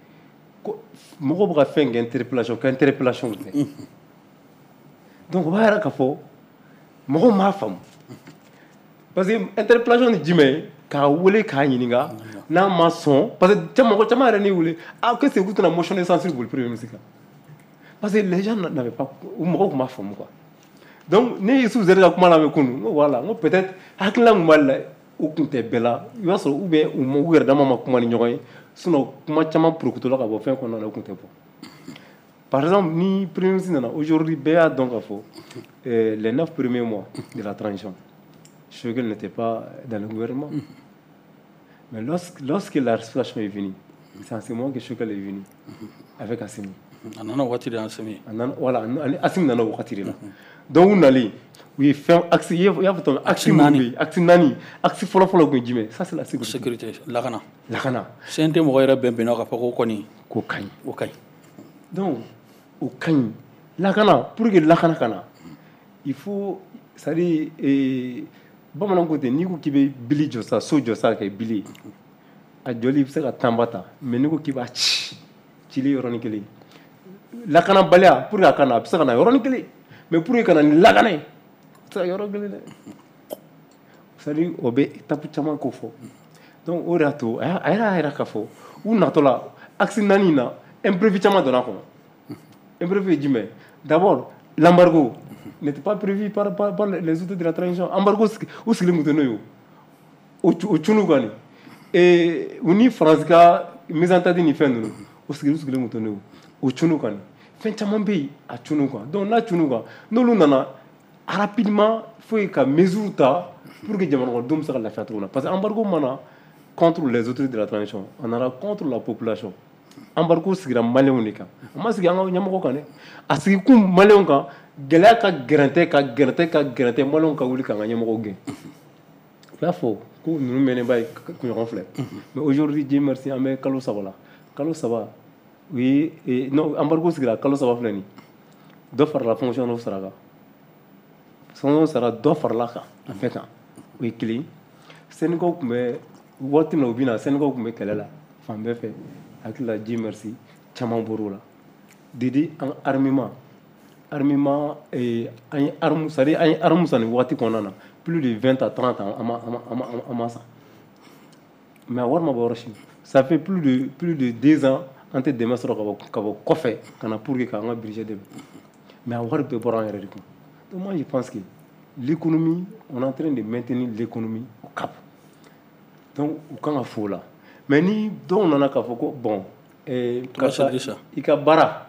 Moi, on va faire une interpellation, une interpellation. Donc, on va dire qu'il faut, moi, on m'a femme. Parce que l'interpellation dit mais quand vous voulez quand il y a n'a maçon parce que tu m'as tu m'as rien voulu ah que c'est vous qui avez motionné censure pour le premier ministre parce que les gens n'avaient pas ou moi ou ma femme quoi donc ne sous vous êtes là comment la me connaît voilà moi peut-être avec la mal ou qu'on te bella il va se ou bien ou mon gouvernement dans ma comment ignorer sinon comment tu m'as procuré là pour faire qu'on en a compté par exemple ni premier ministre aujourd'hui béa donc à faux les neuf premiers mois de la transition Choguel n'était pas dans le gouvernement. Mm-hmm. Mais lorsque, lorsque la situation est venue, c'est en ce moment que Choguel est venu mm-hmm. avec Assimi. On a voiture Assimi. Voilà, Assimi n'a pas voiture. Donc on allait, oui, faire accès, il y a votre accès nani, accès nani, accès follow follow que Jimé. Ça c'est la sécurité. Sécurité, lakana. Lakana. C'est un thème où il y a bien bien encore au Koni. Au Kani. Au Kani. Donc au Kani, lakana pour que lakana kana, il faut, ça dit et bamanan côté ni ko kibe bili josa so josa kay bili a joli bi se ka tambata mais ni ko kiba ci ci li yoroni kele la kana balia pour la kana bi se kana yoroni kele mais pour kana ni la kana ça yoroni kele sali obe tapu chama ko fo donc o rato ayra ayra ka fo ou natola aksi nanina imprévu chama dona ko imprévu jime d'abord l'embargo n'était pas prévu par, par, par les autres de la transition. Embargo, où est-ce que nous tenons? Au Tchounougan. Et on y France, mais en tête, ni fin de nous. Où est-ce que nous tenons? Au Tchounougan. Fin Chamambé à Tchounougan. Donc là, Tchounougan. Nous, nous, nous, rapidement, il faut que mesure ta pour que Diamant Dom sera la fête. Parce que embargo, mana contre les autres de la transition. On a contre la population. Embargo, c'est un malin unique. Moi, c'est un Yamako. À ce que malin gɛlɛya ka gɛrɛntɛ ka gɛrɛntɛ ka gɛrɛntɛ maliyɛnw ka wuli ka n ka ɲɛmɔgɔw gɛn i y'a fɔ ko ninnu mɛnnenba ye kunɲɔgɔn filɛ mais aujourd'hui Dieu merci an bɛ kalo saba la kalo saba u ye non embargo sigira kalo saba filɛ nin dɔ farala fonctionnaire sara kan fonctionnaire sara dɔ farala kan a bɛɛ kan o ye kelen syndicat tun bɛ waati min na u bɛ na syndicat tun bɛ kɛlɛ la fan bɛɛ fɛ hakili la Dieu merci caman bɔr'o la didi an armement armement et un arme ça dit un arme ça ne voit qu'on en a plus de vingt à trente ans à massa mais avoir ma boroshi ça fait plus de plus de deux ans en tête de mettre sur le coffre qu'on a pour que qu'on a brigé de mais avoir peu pour en donc moi je pense que l'économie on est en train de maintenir l'économie au cap donc quand on a faux là mais ni donc on en a qu'à faut bon et il y a bara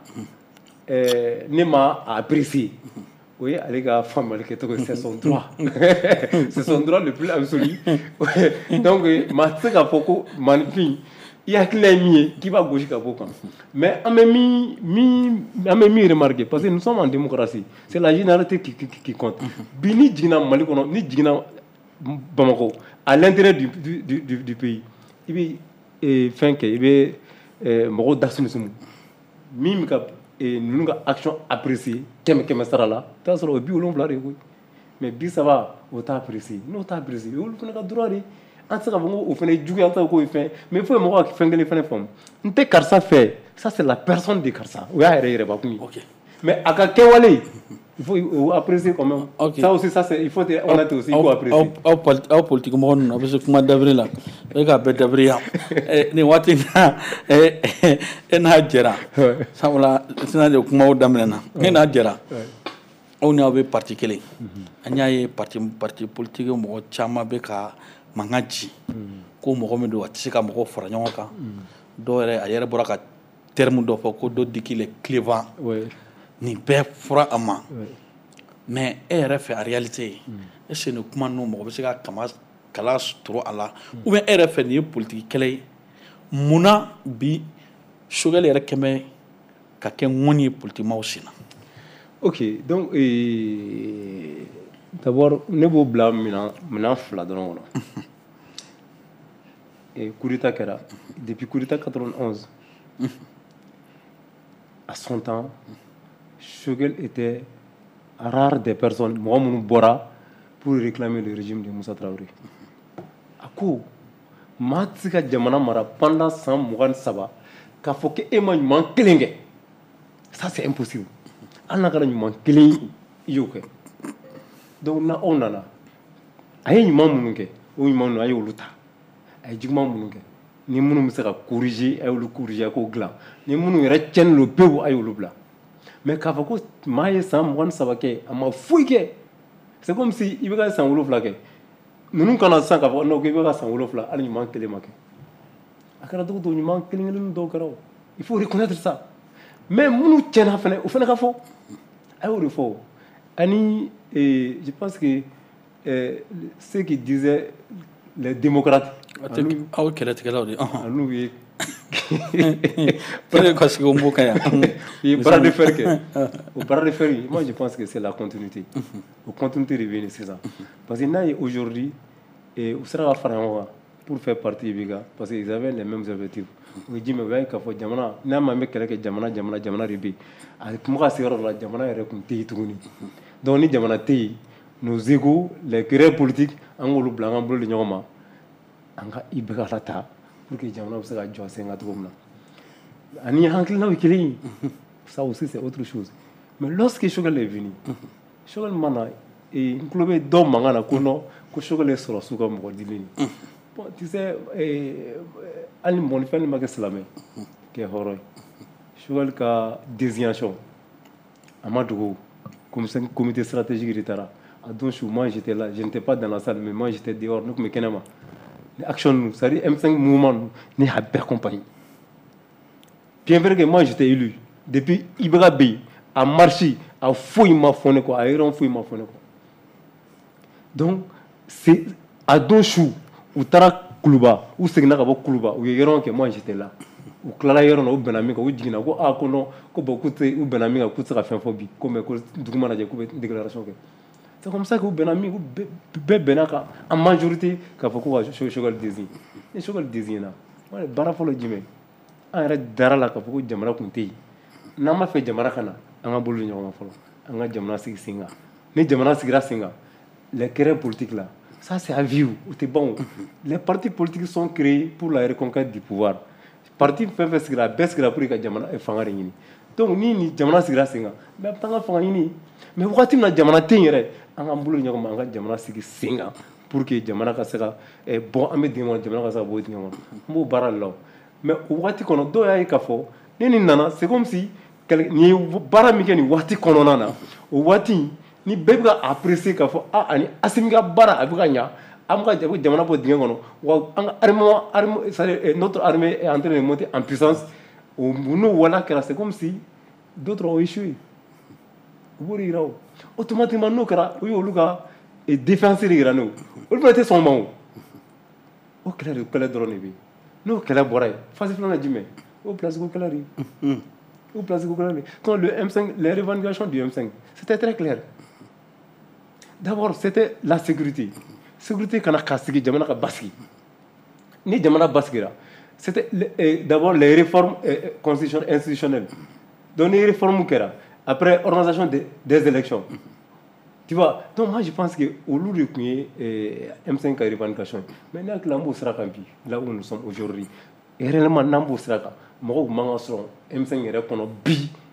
Euh, ne m'a apprécié. Oui, allez gars, femme, c'est son droit. C'est son droit le plus absolu. Donc, ma tête à beaucoup, ma fille, il y a que les qui va gauche à beaucoup. Mais on m'a mis, mis, on m'a mis remarqué parce que nous sommes en démocratie. C'est la généralité qui, qui, qui compte. Bini Djina Malikono, ni Djina Bamako, à l'intérieur du, du, du, du pays. Il y a fin que, il y a Moro Dassunusumu. Mime Cap. Et nous avons action appréciée, comme comme ça là, ça sera au but où l'on parle mais bien ça va, on t'a apprécié, nous t'a apprécié, on a droit de, en ce cas on fait jouer en tant que fait, mais il faut me voir qui fait les femmes. On te Karsa fait, ça c'est la personne de Karsa. Oui, elle est pas ok. Mais à Kakewale, il faut apprécier quand même. Okay. Ça aussi, ça c'est, il faut être honnête aussi, il faut apprécier. Au politique, moi, on a besoin de d'avril là. Et qu'à bête d'avril, ni wati na, et et na jera. Ça voilà, c'est na de comment on damena. Et na jera. On a vu parti kele. On a eu parti parti politique, moi, chama beka mangaji. Ko mo ko me do ati ka mo ko fara ɲɔgɔn kan. Do yɛrɛ a yɛrɛ bɔra ka terme dɔ fɔ ko dɔ diki le clévent. Nin bɛɛ fura a ma. Mais e yɛrɛ fɛ a réalité est ce que ni kuma ninnu mɔgɔ bɛ se ka kama kala suturu a la ou bien e yɛrɛ fɛ nin ye politique kɛlɛ ye munna bi Choguel yɛrɛ kɛmɛ ka kɛ ŋɔni ye politique maaw sen na. Ok, donc euh, d'abord ne b'o bila minɛn minɛn fila dɔrɔn kɔnɔ. Et coup d'état kɛra depuis coup d'état quatre-vingt-onze à son temps Choguel était rare des personnes mɔgɔ minnu bɔra pour réclamer le régime de Moussa Traoré. A ko maa tɛ se ka jamana mara pendant san mugan ni saba k'a fɔ ko e ma ɲuman kelen kɛ, ça c'est impossible. Hali n'a kɛra ɲuman kelen i y'o kɛ. Donc na aw nana a ye ɲuman minnu kɛ o ɲuman ninnu a y'olu ta, a ye juguman minnu kɛ ni minnu bɛ se ka corriger a y'olu corriger a k'o dilan, ni minnu yɛrɛ tiɲɛnen don pewu a y'olu bila. Mais k'a fɔ ko maa ye san mugan ni saba kɛ a ma foyi kɛ, c'est comme si i bɛ ka san wolonwula kɛ ninnu kana sisan k'a fɔ non k'i bɛ ka san wolonwula hali ɲuman kelen ma kɛ. A kɛra cogo o cogo ɲuman kelen kelen dɔw kɛra o, il faut reconnaître ça. Mais minnu tiɲɛna fɛnɛ o fɛnɛ ka fɔ a y'o de fɔ ani je pense que euh, ceux qui disaient les démocrates aw kɛlɛtigɛlaw de n'u ye peut-être parce que on b'o kɛ yan il bras de fer kɛ o bras de fer moi je pense que c'est la continuité o continuité de bɛ nin sisan parce que n'a ye aujourd'hui u sera ka fara ɲɔgɔn kan pour faire partie bi kan parce que ils avaient les mêmes objectifs o ye jumɛn o y'a ye k'a fɔ jamana n'a ma bɛ kɛlɛ kɛ jamana jamana jamana de bɛ yen a tun bɛ ka se yɔrɔ dɔ la jamana yɛrɛ tun tɛ yen tuguni donc ni jamana tɛ yen nos égos les querelles politiques an k'olu bila an ka bolo di ɲɔgɔn ma an ka i bɛ ka lata pour que jamana bɛ se ka jɔ sen kan cogo min na ani hakilinaw ye kelen ye ça aussi c'est autre chose mais lorsque Choguel est venu Choguel mana n tulo bɛ dɔw mankan na ko non ko Choguel ye sɔrɔsiw ka mɔgɔ dilen ye bon tu sais hali mɔgɔninfɛn ma kɛ silamɛ kɛ hɔrɔn ye Choguel ka désignation a ma dogo comité stratégique de taara a don su moi j'étais là je n'étais pas dans la salle mais moi j'étais dehors ne tun bɛ kɛnɛma ni action nous c'est-à-dire M cinq mouvement ni a bɛɛ accompagné bien vrai que moi j'étais élu depuis Ibeka bɛ yen a marché a foyi ma fɔ ne kɔ a yɔrɔ foyi ma fɔ ne kɔ donc c'est a don su u taara Kuluba u seginna ka bɔ Kuluba u ye yɔrɔ kɛ moi j'étais là u tilala yɔrɔ na u bɛnna min kan u jiginna ko ah ko non ko bon k'u tɛ u bɛnna min kan k'u tɛ se ka fɛn fɔ bi ko mais ko dugu mana jɛ k'u bɛ déclaration kɛ c'est comme ça que u bɛnna min u bɛɛ bɛnna kan en majorité k'a fɔ ko ka Choguel désigner ni Choguel désigner na baara fɔlɔ jumɛn an yɛrɛ dara la k'a fɔ ko jamana tun tɛ yen n'an b'a fɛ jamana ka na an ka bolo di ɲɔgɔn ma fɔlɔ an ka jamana sigi sen kan ni jamana sigira sen kan les querelles politiques là ça c'est à vivre o tɛ ban o les partis politiques sont créés pour la reconquête du pouvoir parti fɛn fɛn sigira a bɛɛ sigira pour que ka jamana fanga de ɲini donc ni ni jamana sigira sen kan mɛ a bɛ taa an ka fanga ɲini mais wagati min na jamana tɛ yen yɛrɛ an k'an bolo di ɲɔgɔn ma an ka jamana sigi sen kan pour que jamana ka se ka bɔ an bɛ dingɛ kɔnɔ jamana ka se ka bɔ dingɛ kɔnɔ an b'o baara de la o mais o wagati kɔnɔ dɔw y'a ye k'a fɔ ni nin nana c'est comme si nin ye baara min kɛ nin wagati kɔnɔna na o wagati ni bɛɛ bɛ ka apprécier k'a fɔ ah ani Assimi ka baara a bɛ ka ɲa an bɛ ka jamana bɔ dingɛ kɔnɔ wa an ka armement arme c'est-à-dire notre armée est en train de monter en puissance o n'o wala kɛra c'est comme si d'autres ont échoué u b'o de yira o automatiquement n'o kɛra o y'olu ka défense de yira n'o olu fana tɛ sɔn o ma o o kɛlɛ de kɛlɛ dɔrɔn de bɛ yen n'o kɛlɛ bɔra yen phase filanan jumɛn o place ko kɛlɛ de o place ko kɛlɛ de donc le M cinq les revendications du M cinq c'était très clair d'abord c'était la sécurité sécurité kana ka sigi jamana ka basigi ni jamana basigira c'était euh, d'abord les réformes euh, constitutionnelles institutionnelles donc les réformes kɛra après organisation des, des élections tu vois donc moi je pense que au lieu de tun ye euh, M cinq ka revendication mais n'a hakili la an b'o sira kan bi là où nous sommes aujourd'hui et réellement n'an b'o sira kan mɔgɔw man ka sɔrɔ M cinq yɛrɛ kɔnɔ bi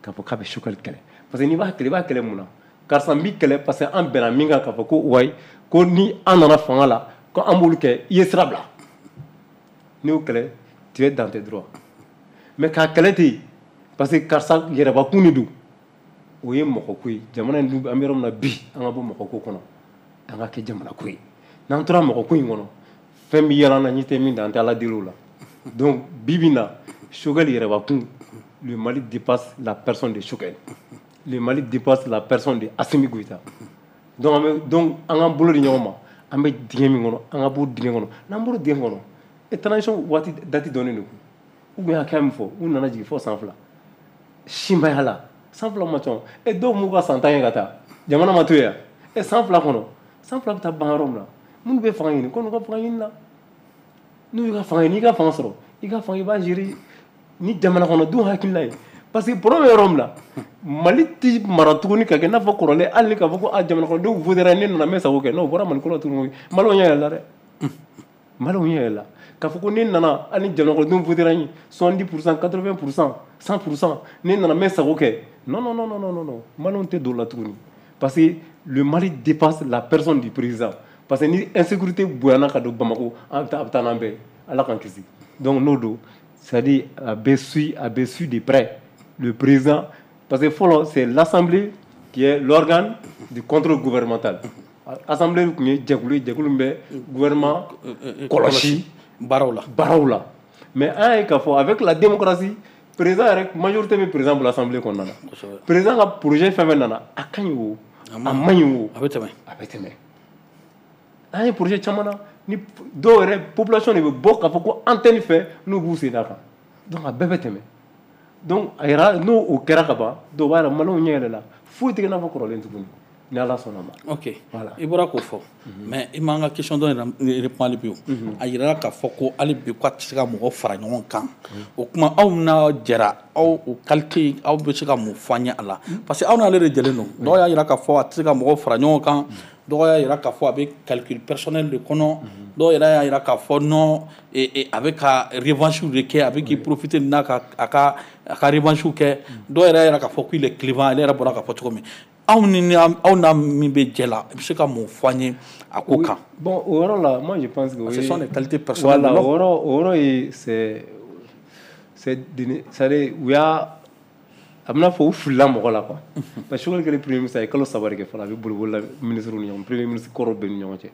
k'a fɔ k'a bɛ Choguel kɛlɛ parce que n'i b'a kɛlɛ i b'a kɛlɛ mun na karisa n b'i kɛlɛ parce que an bɛnna min kan k'a fɔ ko wayi ko ni an nana fanga la ko an b'olu kɛ i ye sira bila n'i y'o kɛlɛ tu es dans tes droits mais k'a kɛlɛ ten parce que karisa yɛrɛbakun de don o ye mɔgɔko ye jamana in dun an bɛ yɔrɔ min na bi an ka bɔ mɔgɔko kɔnɔ an ka kɛ jamanako ye n'an tora mɔgɔko in kɔnɔ fɛn bɛ yɛlɛ an na ɲi tɛ min da an tɛ ala deli o la donc bi bi in na Choguel yɛrɛbakun le Mali dépasse la personne de Choguel le Mali dépasse la personne de Assimi Goïta donc an bɛ donc an k'an bolo di ɲɔgɔn ma an bɛ dingɛ min kɔnɔ an ka bɔ dingɛ kɔnɔ n'an bɔra dingɛ kɔnɔ et transition waati date dɔnnen don ou bien hakɛ min fɔ u nana jigin fɔ san fila sinbaya la san fila ma sɔn e dɔw m'u ka san tan ye ka taa jamana ma to yan e san fila kɔnɔ san fila bɛ taa ban yɔrɔ min na minnu bɛ fanga ɲini ko n'u ka fanga ɲini na n'u y'u ka fanga ɲini i ka fanga sɔrɔ i ka fanga i b'a gérer ni jamana kɔnɔdenw hakilina ye parce que problème bɛ yɔrɔ min na Mali tɛ mara tuguni ka kɛ i n'a fɔ kɔrɔlen hali ni k'a fɔ ko a jamana kɔnɔdenw votera ne nana n bɛ sago kɛ n'o bɔra Mali kɔnɔ tuguni Maliɲɛnw ɲɛ yɛlɛla dɛ Maliɲɛnw ɲɛ yɛlɛla k'a fɔ ko ne nana hali ni jamana kɔnɔdenw votera n ye soixante-dix pour cent quatre-vingts pour cent cent pour cent ne nana n bɛ sago kɛ non non non non non non Maliɲɛnw tɛ don o la tuguni parce que le Mali dépasse la personne du président parce que ni insécurité bonyana ka don Bamako an bɛ taa a bɛ taa n'an bɛɛ ye Ala k'an kisi donc n'o don c'est-à-dire a bɛ suit a bɛ suit de près le président parce que fɔlɔ c'est l'Assemblée qui est l'organe du contrôle gouvernemental Assemblée tun ye jɛkulu ye jɛkulu min bɛ gouvernement kɔlɔsi baaraw la baaraw la mais an ye k'a fɔ avec la démocratie président yɛrɛ majorité bɛ président bolo Assemblée kɔnɔna na président ka projet fɛn fɛn nana a ka ɲi o a man ɲi o a bɛ tɛmɛ a bɛ tɛmɛ an ye projet caman na ni dɔw yɛrɛ population de bɛ bɔ k'a fɔ ko an tɛ nin fɛ n'u b'u sen d'a kan donc a bɛɛ bɛ tɛmɛ donc a yɛrɛ n'o o kɛra ka ban dɔw b'a yɛrɛ Maliɲɛnw ɲɛ yɛlɛla foyi tɛ i n'a fɔ kɔrɔlen tuguni ni Ala sɔnna ma. ok i bɔra k'o fɔ mais i m'an ka question dɔ yɛrɛ répondre bi o a yirala k'a fɔ ko hali bi ko a tɛ se ka mɔgɔ fara ɲɔgɔn kan o kuma aw n'a jɛra aw o qualité aw bɛ se ka mun fɔ an ye a la parce que aw n'ale de jɛlen don dɔw y'a yira k'a fɔ a tɛ se ka mɔgɔ fara ɲɔgɔn kan dɔw y'a yira k'a fɔ a bɛ calcul personnel de kɔnɔ dɔw yɛrɛ y'a yira k'a fɔ non a bɛ ka revanche de kɛ a bɛ k'i profiter nin na ka a ka a ka revanche kɛ dɔw yɛrɛ y'a yira k'a fɔ qu'il est clivant ale yɛrɛ bɔra k'a fɔ cogo min aw ni aw n'a min bɛ jɛ la i bɛ se ka mun fɔ an ye a ko kan. bon o yɔrɔ la moi je pense que ce sont des qualités personnelles. voilà o yɔrɔ o yɔrɔ ye c'est c'est c'est-à-dire u y'a a bɛna fɔ u filila mɔgɔ la quoi parce que Choguel kɛlen premier ministre a ye kalo saba de kɛ fɔlɔ a bɛ boliboli la ministre ni ɲɔgɔn premier ministre kɔrɔw bɛɛ ni ɲɔgɔn cɛ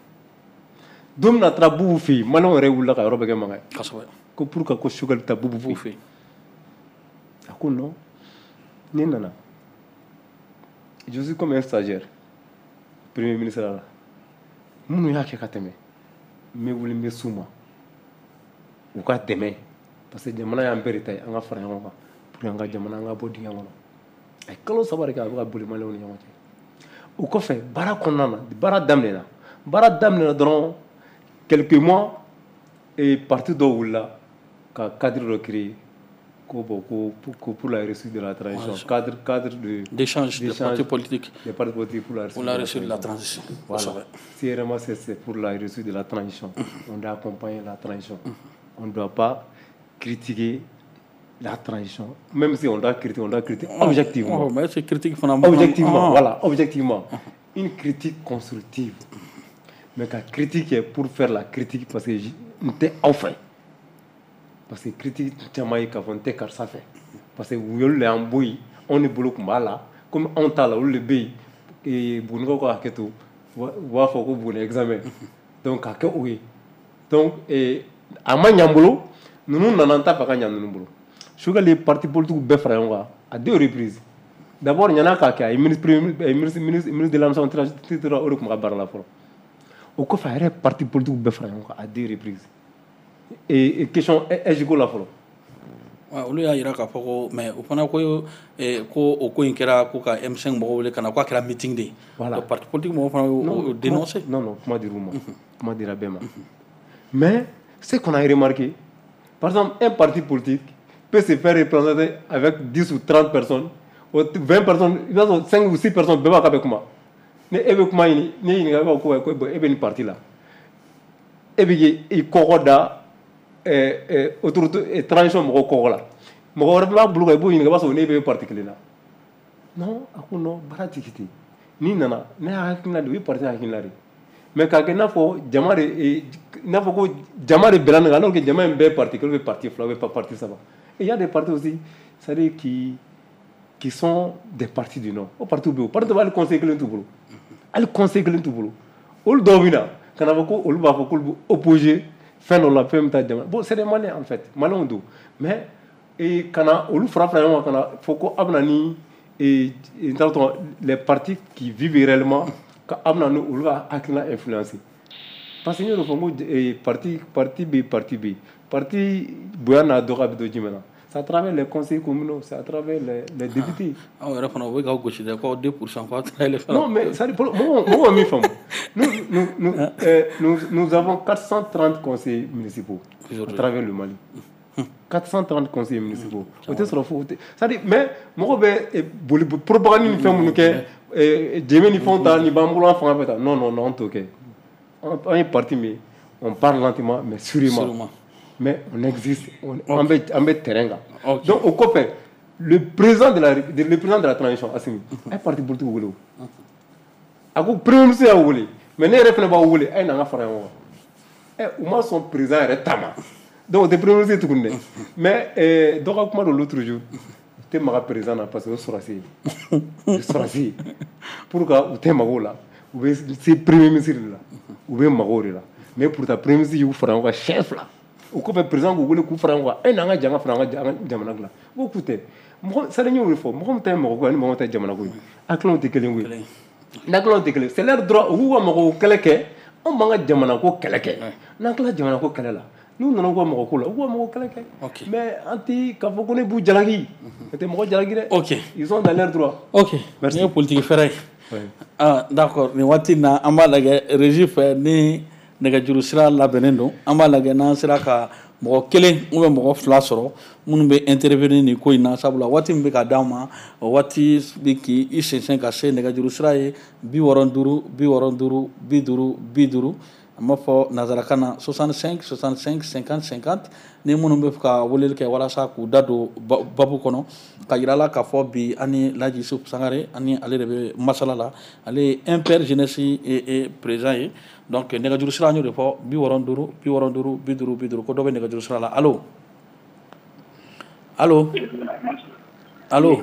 don min na a taara Bubu fɛ yen Maliɲɛnw yɛrɛ wulila ka yɔrɔ bɛɛ kɛ mankan ye kosɛbɛ ko pour que ko Choguel bɛ taa Bubu fɛ yen a ko non ne nana je suis comme un stagiaire premier ministre la minnu y'a kɛ ka tɛmɛ n bɛ wuli n bɛ s'u ma u ka dɛmɛ parce que jamana y'an bɛɛ de ta ye an ka fara ɲɔgɔn kan pour que an ka jamana an ka bɔ dingɛ kɔnɔ a ye kalo saba de kɛ a bɛ ka boli Maliɲɛnw ni ɲɔgɔn cɛ o kɔfɛ baara kɔnɔna na baara daminɛna baara daminɛna dɔrɔn quelques mois et parti dɔw wulila ka cadre dɔ créer ko bon ko pour, pour la réussite de la transition ouais, cadre cadre de d'échange des partis politiques des partis politiques pour la réussite, pour la réussite de la transition. Voilà. Si vraiment c'est pour la réussite de la transition, on doit accompagner la transition. On ne doit pas critiquer la transition, même si on doit critiquer, on doit critiquer objectivement. Oh, mais c'est critique objectivement, ah. voilà, objectivement. Une critique constructive. Mais qu'à critiquer pour faire la critique parce que n'était enfin. Parce que critique caman ye k'a fɔ n tɛ karisa fɛ parce que olu de y'an bɔ yen anw de bolo tun b'a la comme anw t'a la olu de bɛ yen Bugunikaw ka hakɛ to u b'a fɔ ko Buguni examen donc k'a kɛ o ye donc a ma ɲɛ n bolo ninnu nana n t'a fɛ ka ɲɛ ninnu bolo Choguel ye parti politique bɛɛ fara ɲɔgɔn kan à deux reprises d'abord ɲana k'a kɛ a ye ministre ministre ministre de l'administration territoriale o de tun ka baara la fɔlɔ o kɔfɛ a yɛrɛ parti politique bɛɛ fara ɲɔgɔn kan à deux reprises. Et, et question est-ce que la folo olu y'a yira k'a fɔ ko mais o fana ko ko o ko in kɛra ko ka M cinq mɔgɔw wele ka na ko a kɛra meeting de voilà parti politique mɔgɔw fana y'o dénoncé non non kuma dir'u ma kuma dira bɛɛ ma mais ce qu'on a remarqué par exemple un parti politique peut se faire représenter avec dix ou trente personnes ou vingt personnes il y a cinq ou six personnes bɛɛ b'a k'a bɛ kuma ni e bɛ kuma ɲini ni e ɲininka e b'a ko ko e bɛ nin parti la e bɛ i kɔkɔ da autorité transition mɔgɔw kɔkɔ la mɔgɔ wɛrɛ b'a bolo i b'o ɲininka i b'a sɔrɔ ne bɛ parti kelen na non a ko non baara tɛ ten n'i nana ne y'a hakilina de o ye parti hakilina de mais k'a kɛ i n'a fɔ jama de i n'a fɔ ko jama de bɛnna nin kan alors que jama in bɛɛ parti kelen ou bien parti fila ou bien parti saba et il y a des partis aussi c'est-à-dire qui qui sont des partis du Nord o parti bɛ yen o parti dɔ bɛ hali conseil kelen t'u bolo hali conseil kelen t'u bolo olu dɔw bɛ na ka na fɔ ko olu b'a fɔ k'olu bɛ opposer fɛn dɔ la fɛn min ta jamana bon c'est des Maliens en fait Maliens don mais et ka na olu fara fara ɲɔgɔn kan ka na fɔ ko a bɛ na ni et les partis qui vivent réellement ka a bɛ na ni olu ka hakilina influencer parce que n y'o de fɔ n ko parti parti bɛ parti bɛ parti bonya n'a dɔgɔya bɛ don jumɛn na c'est à travers les conseils communaux, c'est à travers les, les députés. Ah, on a deux pour cent. Non, mais ça dépend. Moi, moi, nous, nous, nous, euh, nous, nous avons quatre cent trente conseillers municipaux à travers le Mali. quatre cent trente conseillers municipaux. Ça dit, mais moi, je propagande une femme que Jémen y font ni bamboulan font un non, non, non, ok. On est parti, mais on parle lentement, mais sûrement. Mais on existe, on, on met, on met terrain. Okay. Donc, au copain, le président de la, de, le président de la transition, Assimi, est parti pour tout le monde. Le premier ministre a voulu, mais les référents pas voulu, il n'a pas fait un au moins son président est tama. Donc, le premier ministre tout le monde. Mais, donc, comme l'autre jour, tu es ma président parce que je suis rassis. Je suis rassis. Pourquoi tu es ma là? C'est le premier ministre là. Ou bien ma là. Mais pour ta premier ministre, il faut faire un chef là. O ko président ko wele ku faran wa e na nga janga faran nga jamana gla bo kute mo sa dañu wol fo mo xam tay mo ko ni mo tay jamana ko aklon te kelen wi naklon te kelen c'est leur droit ou wa mo ko keleke on ma nga jamana ko keleke nakla jamana ko kelela nous non ko mo ko la ou mo ko keleke mais anti ka fo ko ne bu jalagi te mo jalagi de OK ils sont dans leur droit OK merci ni politique feray ah d'accord ni watina amba la régime ni nega juru sira labɛnnen don an b'a lajɛ n'an sera ka mɔgɔ kelen ou bien mɔgɔ fila sɔrɔ minnu bɛ intervenir nin ko in na sabula waati min bɛ ka d'an ma o waati bɛ k'i sɛnsɛn ka se nɛgɛjuru sira ye bi wɔɔrɔ duuru bi wɔɔrɔ duuru bi duuru bi duuru an b'a fɔ nanzarakan na soixante-cinq soixante-cinq cinquante cinquante ni minnu bɛ fɛ ka weleli kɛ walasa k'u da don babu kɔnɔ ka yira la k'a fɔ bi ani Laji Isufu Sangare ani ale de bɛ masala la ale ye impère jeunesse et président ye donc nɛgɛjuru sira an y'o de fɔ bi wɔɔrɔ duuru bi wɔɔrɔ duuru bi duuru bi duuru ko dɔ bɛ nɛgɛjuru sira la allo allo allo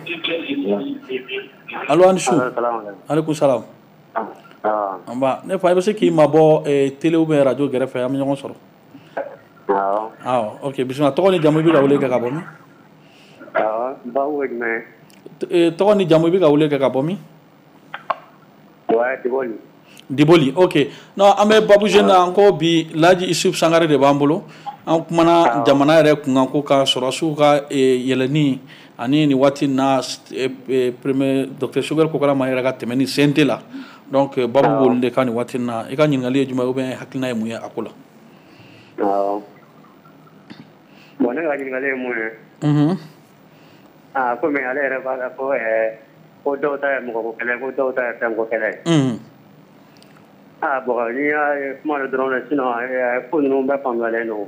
allo Anisu aleykum salaam an ba ne fa i bɛ se k'i mabɔ télé ou bien radio kɛrɛfɛ an bɛ ɲɔgɔn sɔrɔ awɔ awɔ ok bisimila tɔgɔ ni jamu i bɛ ka wele kɛ ka bɔ min awɔ n b'a wele jumɛn tɔgɔ ni jamu i bɛ ka wele kɛ ka bɔ min Diboli Diboli ok non an bɛ babu jeune na an ko bi Laji Isufu Sangare de b'an bolo an kumana jamana yɛrɛ kunkan ko ka sɔrɔsiw ka yɛlɛni ani nin waati na premier docteur Sogɛl Kokala ma yɛrɛ ka tɛmɛ ni C N T la donc babu b'olu de kan nin waati na i ka ɲininkali ye jumɛn ou bien hakilina ye mun ye a ko la awɔ bon ne ka ɲininkali ye mun ye unhun ah komi ale yɛrɛ b'a la ko ɛɛ ko dɔw ta ye mɔgɔko kɛlɛ ko dɔw ta ye fɛnko kɛlɛ ye ah bon n'i y'a ye kuma la dɔrɔn sinon ko ninnu bɛɛ faamuyalen don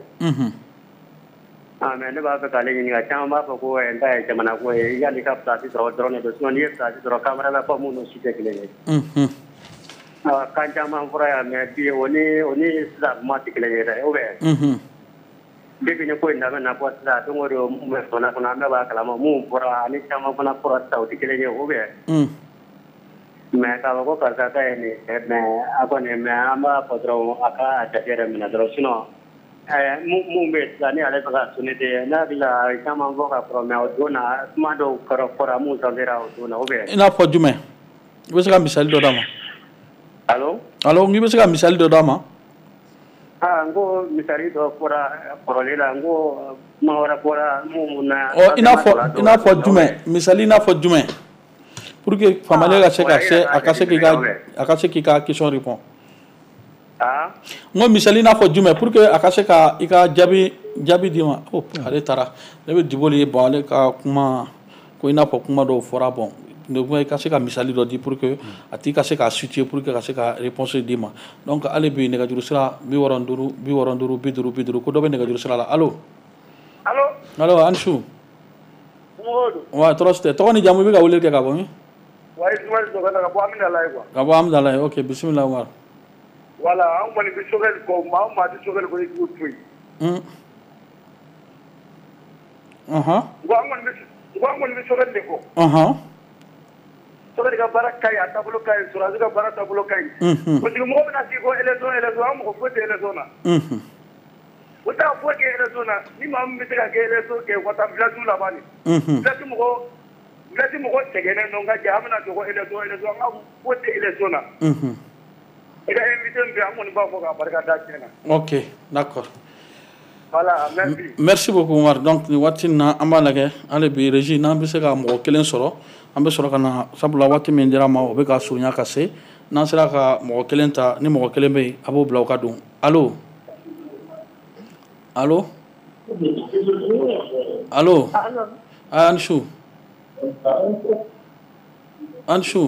ah mais ne b'a fɛ k'ale ɲininka caman b'a fɔ ko n ta ye jamana ko ye yanni ka place sɔrɔ dɔrɔn de don sinon n'i ye place sɔrɔ kan wɛrɛ bɛ fɔ minnu si tɛ kelen ye ah kan caman fɔra yan mais bi o ni o ni sisan kuma tɛ kelen ye dɛ ou bien depuis ni ko in daminɛ na fɔ sisan don o don mun bɛ sɔnna fana an bɛɛ b'a kalama mun fɔra ani caman fana fɔra sisan o tɛ kelen ye ou bien mais k'a fɔ ko karisa ta ye nin kɛ mais a kɔni mais an b'a fɔ dɔrɔn a ka jate yɛrɛ minɛ dɔrɔn sinon mun bɛ sisan ni ale fɛ ka sunni tɛ ne hakili la caman fɔ ka kɔrɔ mais o don na kuma dɔw fɔra mun sɔnna o don na ou bien. I n'a fɔ jumɛn i bɛ se ka misali dɔ d'a ma. allo. allo n k'i bɛ se ka misali dɔ d'a ma. ah n ko misali dɔ fɔra kɔrɔlen la n ko kuma wɛrɛ fɔra mun na. ɔ i n'a fɔ i n'a fɔ jumɛn misali i n'a fɔ jumɛn. pour que famille ka se ka se a ka se k'i ka a ka se k'i ka question répond ah n ko misali n'a fɔ jumɛn pour que a ka se ka i ka jaabi jaabi di ma oh ale taara ne bɛ Diboli ye bon ale ka kuma ko i n'a fɔ kuma dɔw fɔra bon ne ko i ka se ka misali dɔ di pour que a t'i ka se ka situer pour que ka se ka réponse di ma donc ale bɛ nɛgɛjuru sira bi wɔɔrɔ duuru bi wɔɔrɔ duuru bi duuru bi duuru ko dɔ bɛ nɛgɛjuru sira la allo allo allo Anisu wa troste to ni jamu bi ka wele ke ka bo mi wa ismail do kana ka bo amina lay quoi ka bo amdallah okay bismillah Umar wala an woni bi sogel ko ma ma di sogel ko ko tuy mm aha wa an woni wa an woni bi sogel de ko aha sogel ka baraka ya tabulo kay sura ka baraka tabulo kay ko di mo na ci ko election election am ko fote election na mhm wata fote election na ni ma mi tega ke election ke wata village la bani mhm village mo ko village mo ko tegene no nga jamna ko election election am fote election na mhm ok d'accord voilà merci merci beaucoup Omar donc ni wati na amala ke ale bi régie na bi se ka mo kelen soro ambe soro kana sabula wati min dira ma o be ka sunya ka se na sera ka mo kelen ta ni mo kelen be abo bla ka dun allo allo allo anshu anshu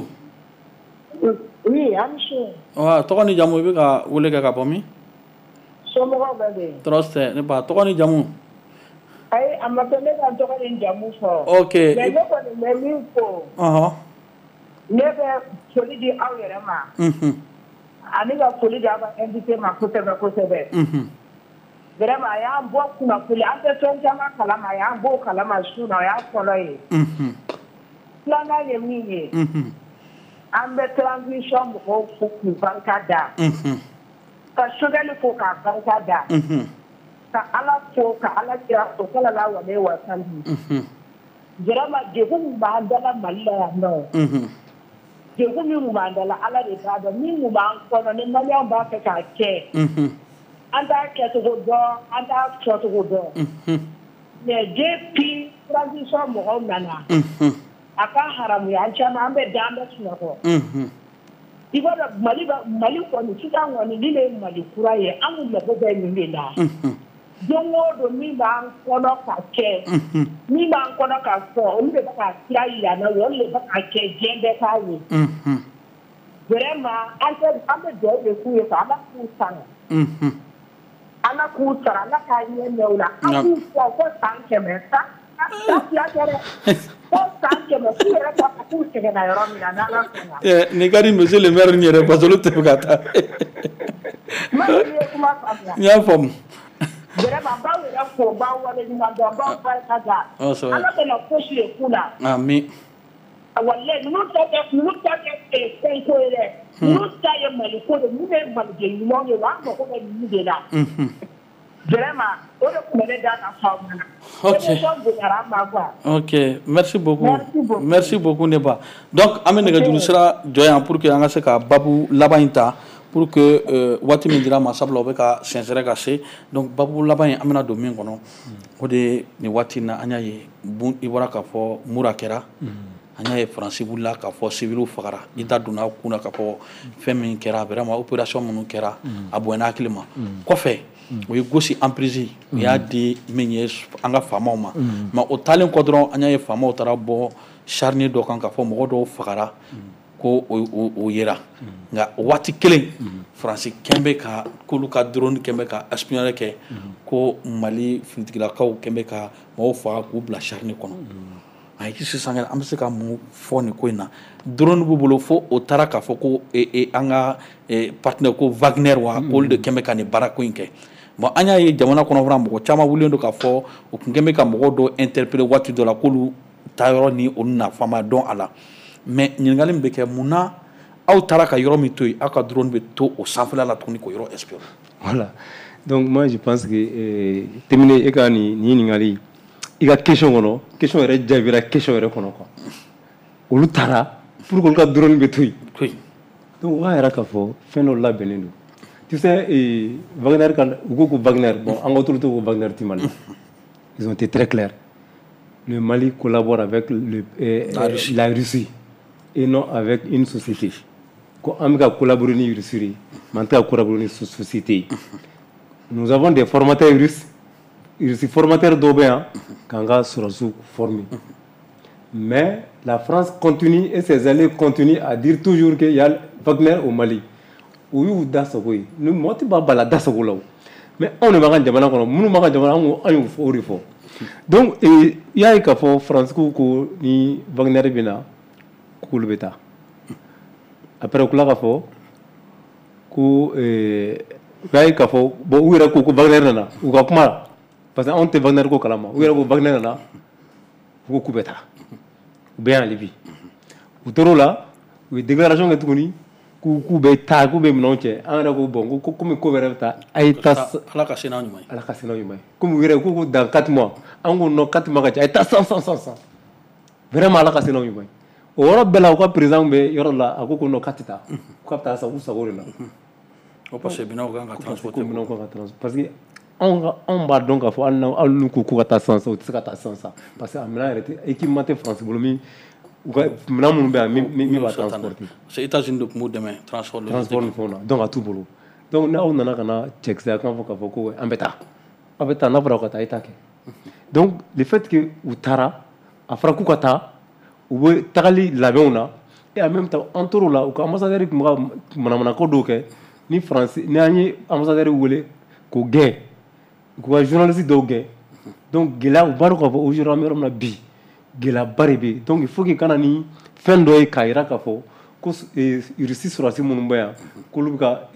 oui, Anshu. Wa to ni jamu bi ka wole ka ka mi So mo ba de. Troste ne ba to ni jamu. Ai amatele ka to ni jamu fo. Okay. Me no ko me mi ko. Aha. Ne be soli di awere ma. Mhm. Ani ga soli da ba invité ma ko te ba ko te be. Mhm. Vraiment ya bo ku na kuli an te ton jama kala ma ya bo kala ma su na ya folo yi. Mhm. Plana ye mi ye. Mhm. Ambe transition mo ko ku banka da. Mhm. Ka sugale ko ka banka da. Mhm. Ka ala ko ka ala kira to kala la wa ne wa sandi. Mhm. Jerama jegun ba dala malla no. Mhm. Jegun mi mu mandala ala de ba do mi mu ba ko no ne malla ba ka ka ke. Mhm. Anda ke to go do, anda to to go do. Mhm. Ne J P transition mo nana. Mhm. Aka haramu ya chama ambe damba sunako. Mhm. Ibo da mali ba mali ko ni kita ngoni ni le mali kuraye amu le bobe ni le la. Mhm. Jongo do mi ba kono ka ke. Mhm. Mi ba kono ka so o le ba ka kira ila na wo le ba ka ke jende ka yi. Mhm. Vraiment ante ambe do be ku ye ka ala ku sana. Mhm. Ala ku sara ala ka ye ne ula. Aku ko ko san ke me sa. Ta ya kere. Ko san ke me ku era ka ku ke na yoro mi na na na. Eh ni kadi monsieur le maire ni re pasolo te bukata. Ma ni kuma fa. Ya fom. Vraiment ba we ra ko ba wale ni ma do ba ba ka ga. Oh so. Ala ke na ko shi kula. Ami. Walle nu ta ta nu ta ta e sai ko ile. Nu ta ye mali ko de mu ne mali de ni mo ne wa ko ko ni de la. Mhm. Vraiment o de ko ne da na fa mana. OK. OK, merci beaucoup. Merci beaucoup. Merci beaucoup Neba. Donc amene ga julu sira joyan pour que anga se ka babu labainta pour que euh, wati min dira ma sabla be ka sincère ka se donc babu labain amena do min kono o de ni wati na anya ye bun ibora ka fo murakera anya ye français bulla ka fo civilu fagara ita duna kuna ka fo femin kera vraiment opération munu kera abona klima ko fe o ye gosi emprise o y'a di min ye an ka faamaw ma mais o talen kɔ dɔrɔn an y'a ye faamaw taara bɔ charnier dɔ kan ka fɔ mɔgɔ dɔw fagara ko o o yera nka waati kelen faransi kɛn bɛ ka k'olu ka drone kɛn bɛ ka espionnage kɛ ko mali finitigilakaw kɛn bɛ ka mɔgɔw faga k'u bila charnier kɔnɔ ayi sisan yɛrɛ an bɛ se ka mun fɔ nin ko in na drone b'u bolo fo o taara k'a fɔ ko an ka partenaire ko Wagner wa k'olu de kɛn bɛ ka nin baara ko in kɛ. Bon an y'a ye jamana kɔnɔ fana mɔgɔ caman wulilen don k'a fɔ u tun kɛn bɛ ka mɔgɔ dɔ interpeller waati dɔ la k'olu taa yɔrɔ ni olu nafa ma dɔn a la mais ɲininkali min bɛ kɛ mun na aw taara ka yɔrɔ min to yen aw ka drone bɛ to o sanfɛla la tuguni k'o yɔrɔ espionner. Voilà, donc moi je pense que terminé e ka nin ɲininkali i ka question kɔnɔ question yɛrɛ jaabira question yɛrɛ kɔnɔ quoi olu taara pour que olu ka drone bɛ to yen donc o b'a yɛrɛ k'a fɔ fɛn dɔ labɛnnen don. Tu sais, et Wagner, Hugo Wagner, bon, en autre tour, Wagner, ils ont été très clairs. Le Mali collabore avec le, euh, la, Russie. la Russie et non avec une société. Quand on a collaboré avec la Russie, on a collaboré avec une société. Nous avons des formateurs russes, des formateurs d'Aubin, quand on a formé. Mais la France continue et ses alliés continuent à dire toujours qu'il y a Wagner au Mali. Oui, ou d'assogoi. Nous, moi, tu vas balader d'assogoi. Mais on ne va pas jamana kono. Nous, ma jamana on on faut rifo. donc il y a ka fɔ France ko ko ni Wagner bɛ na k'olu bɛ taa après u kila ka fɔ ko eh u y'a ye ka fɔ bon u yɛrɛ ko ko Wagner nana u ka kuma parce que anw tɛ Wagner ko kalama u yɛrɛ ko Wagner nana u ko k'u bɛ taa u bɛ yan Libi u tor'o la u ye déclaration kɛ tuguni k'u k'u bɛ taa k'u bɛ minɛnw cɛ an yɛrɛ ko bon ko komi ko wɛrɛ bɛ taa a ye taa ala ka se n'a ɲuman ye ala ka se n'a ɲuman ye komi u yɛrɛ ko ko dans quatre mois an ko non quatre mois ka ca a ye taa san san san san vraiment ala ka se n'a ɲuman ye o yɔrɔ bɛɛ la u ka président bɛ yɔrɔ la a ko ko non k'a tɛ taa k'a bɛ taa sa u sago de la o parce que minɛnw kan ka transporter minɛnw kan ka transporter parce que anw ka anw b'a dɔn k'a fɔ hali hali n'u ko ko ka taa san san u tɛ se ka taa san san parce que a minɛn yɛrɛ tɛ équipement tɛ France bolo min u ka minɛn minnu bɛ yan min min b'a transporter parce que États-Unis de tun b'u dɛmɛ transport transport ni fɛnw na donc a t'u bolo donc n'aw nana ka na cɛkisɛya kan fɔ k'a fɔ ko an bɛ taa aw bɛ taa n'a fɔra ka taa a ye taa kɛ donc le fait que u taara a fɔra k'u ka taa u bɛ tagali labɛnw na et en même temps an tor'o la u ka ambassadeur tun bɛ ka manamanako dɔw kɛ ni France ni an ye ambassadeur wele k'o gɛn k'u ka journaliste dɔw gɛn donc gɛlɛya u b'a dɔn k'a fɔ aujourd'hui an bɛ yɔrɔ min na bi gɛlɛyaba de bɛ yen donc il faut que kana ni fɛn dɔ ye k'a jira k'a fɔ ko Russie sɔrɔdasi minnu bɛ yan k'olu bɛ ka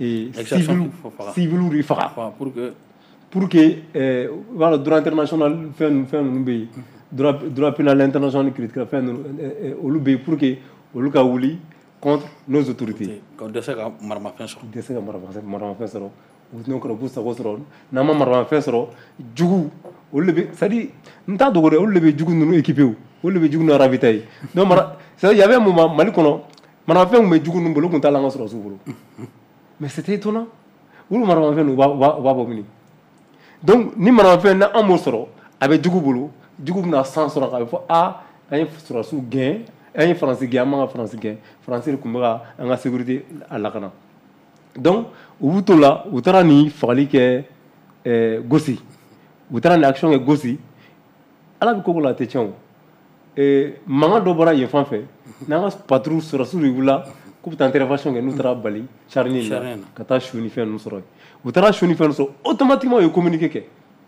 civils de faga pour que pour que voilà droit international fɛn fɛn ninnu bɛ yen droit droit pénal international critique fɛn ninnu olu bɛ yen pour que olu ka wuli contre nos autorités. Ka dɛsɛ ka maramafɛn sɔrɔ. Dɛsɛ ka maramafɛn maramafɛn sɔrɔ u n'o kɛra u b'u sago sɔrɔ n'an ma maramafɛn sɔrɔ jugu olu de bɛ c'est à dire n t'a dogo dɛ olu de bɛ jugu ninnu équipé o olu de bɛ jugu ninnu ravitailler donc mara c'est à dire y avait un moment Mali kɔnɔ maramafɛn tun bɛ jugu ninnu bolo u tun t'a la an ka sɔrɔsiw bolo mais c'était étonnant olu maramafɛn ninnu u b'a u b'a bɔ mini donc ni maramafɛn na an m'o sɔrɔ a bɛ jugu bolo jugu bɛna san sɔrɔ a bɛ fɔ ah an ye sɔrɔsiw gɛn an ye faransi gɛn an man ka faransi gɛn faransi de tun bɛ ka an ka sécurité a lakana donc u b'u to la u taara nin fagali kɛ ɛɛ Gosi u taara nin action kɛ Gosi ala bɛ ko ko la a tɛ tiɲɛ o ɛɛ mankan dɔ bɔra yen fan fɛ n'an ka patrouille sɔrɔsiw de wulila k'u bɛ taa intervention kɛ n'u taara bali charni na ka taa su ni fɛn ninnu sɔrɔ yen u taara su ni fɛn ninnu sɔrɔ automatiquement u ye communiqué kɛ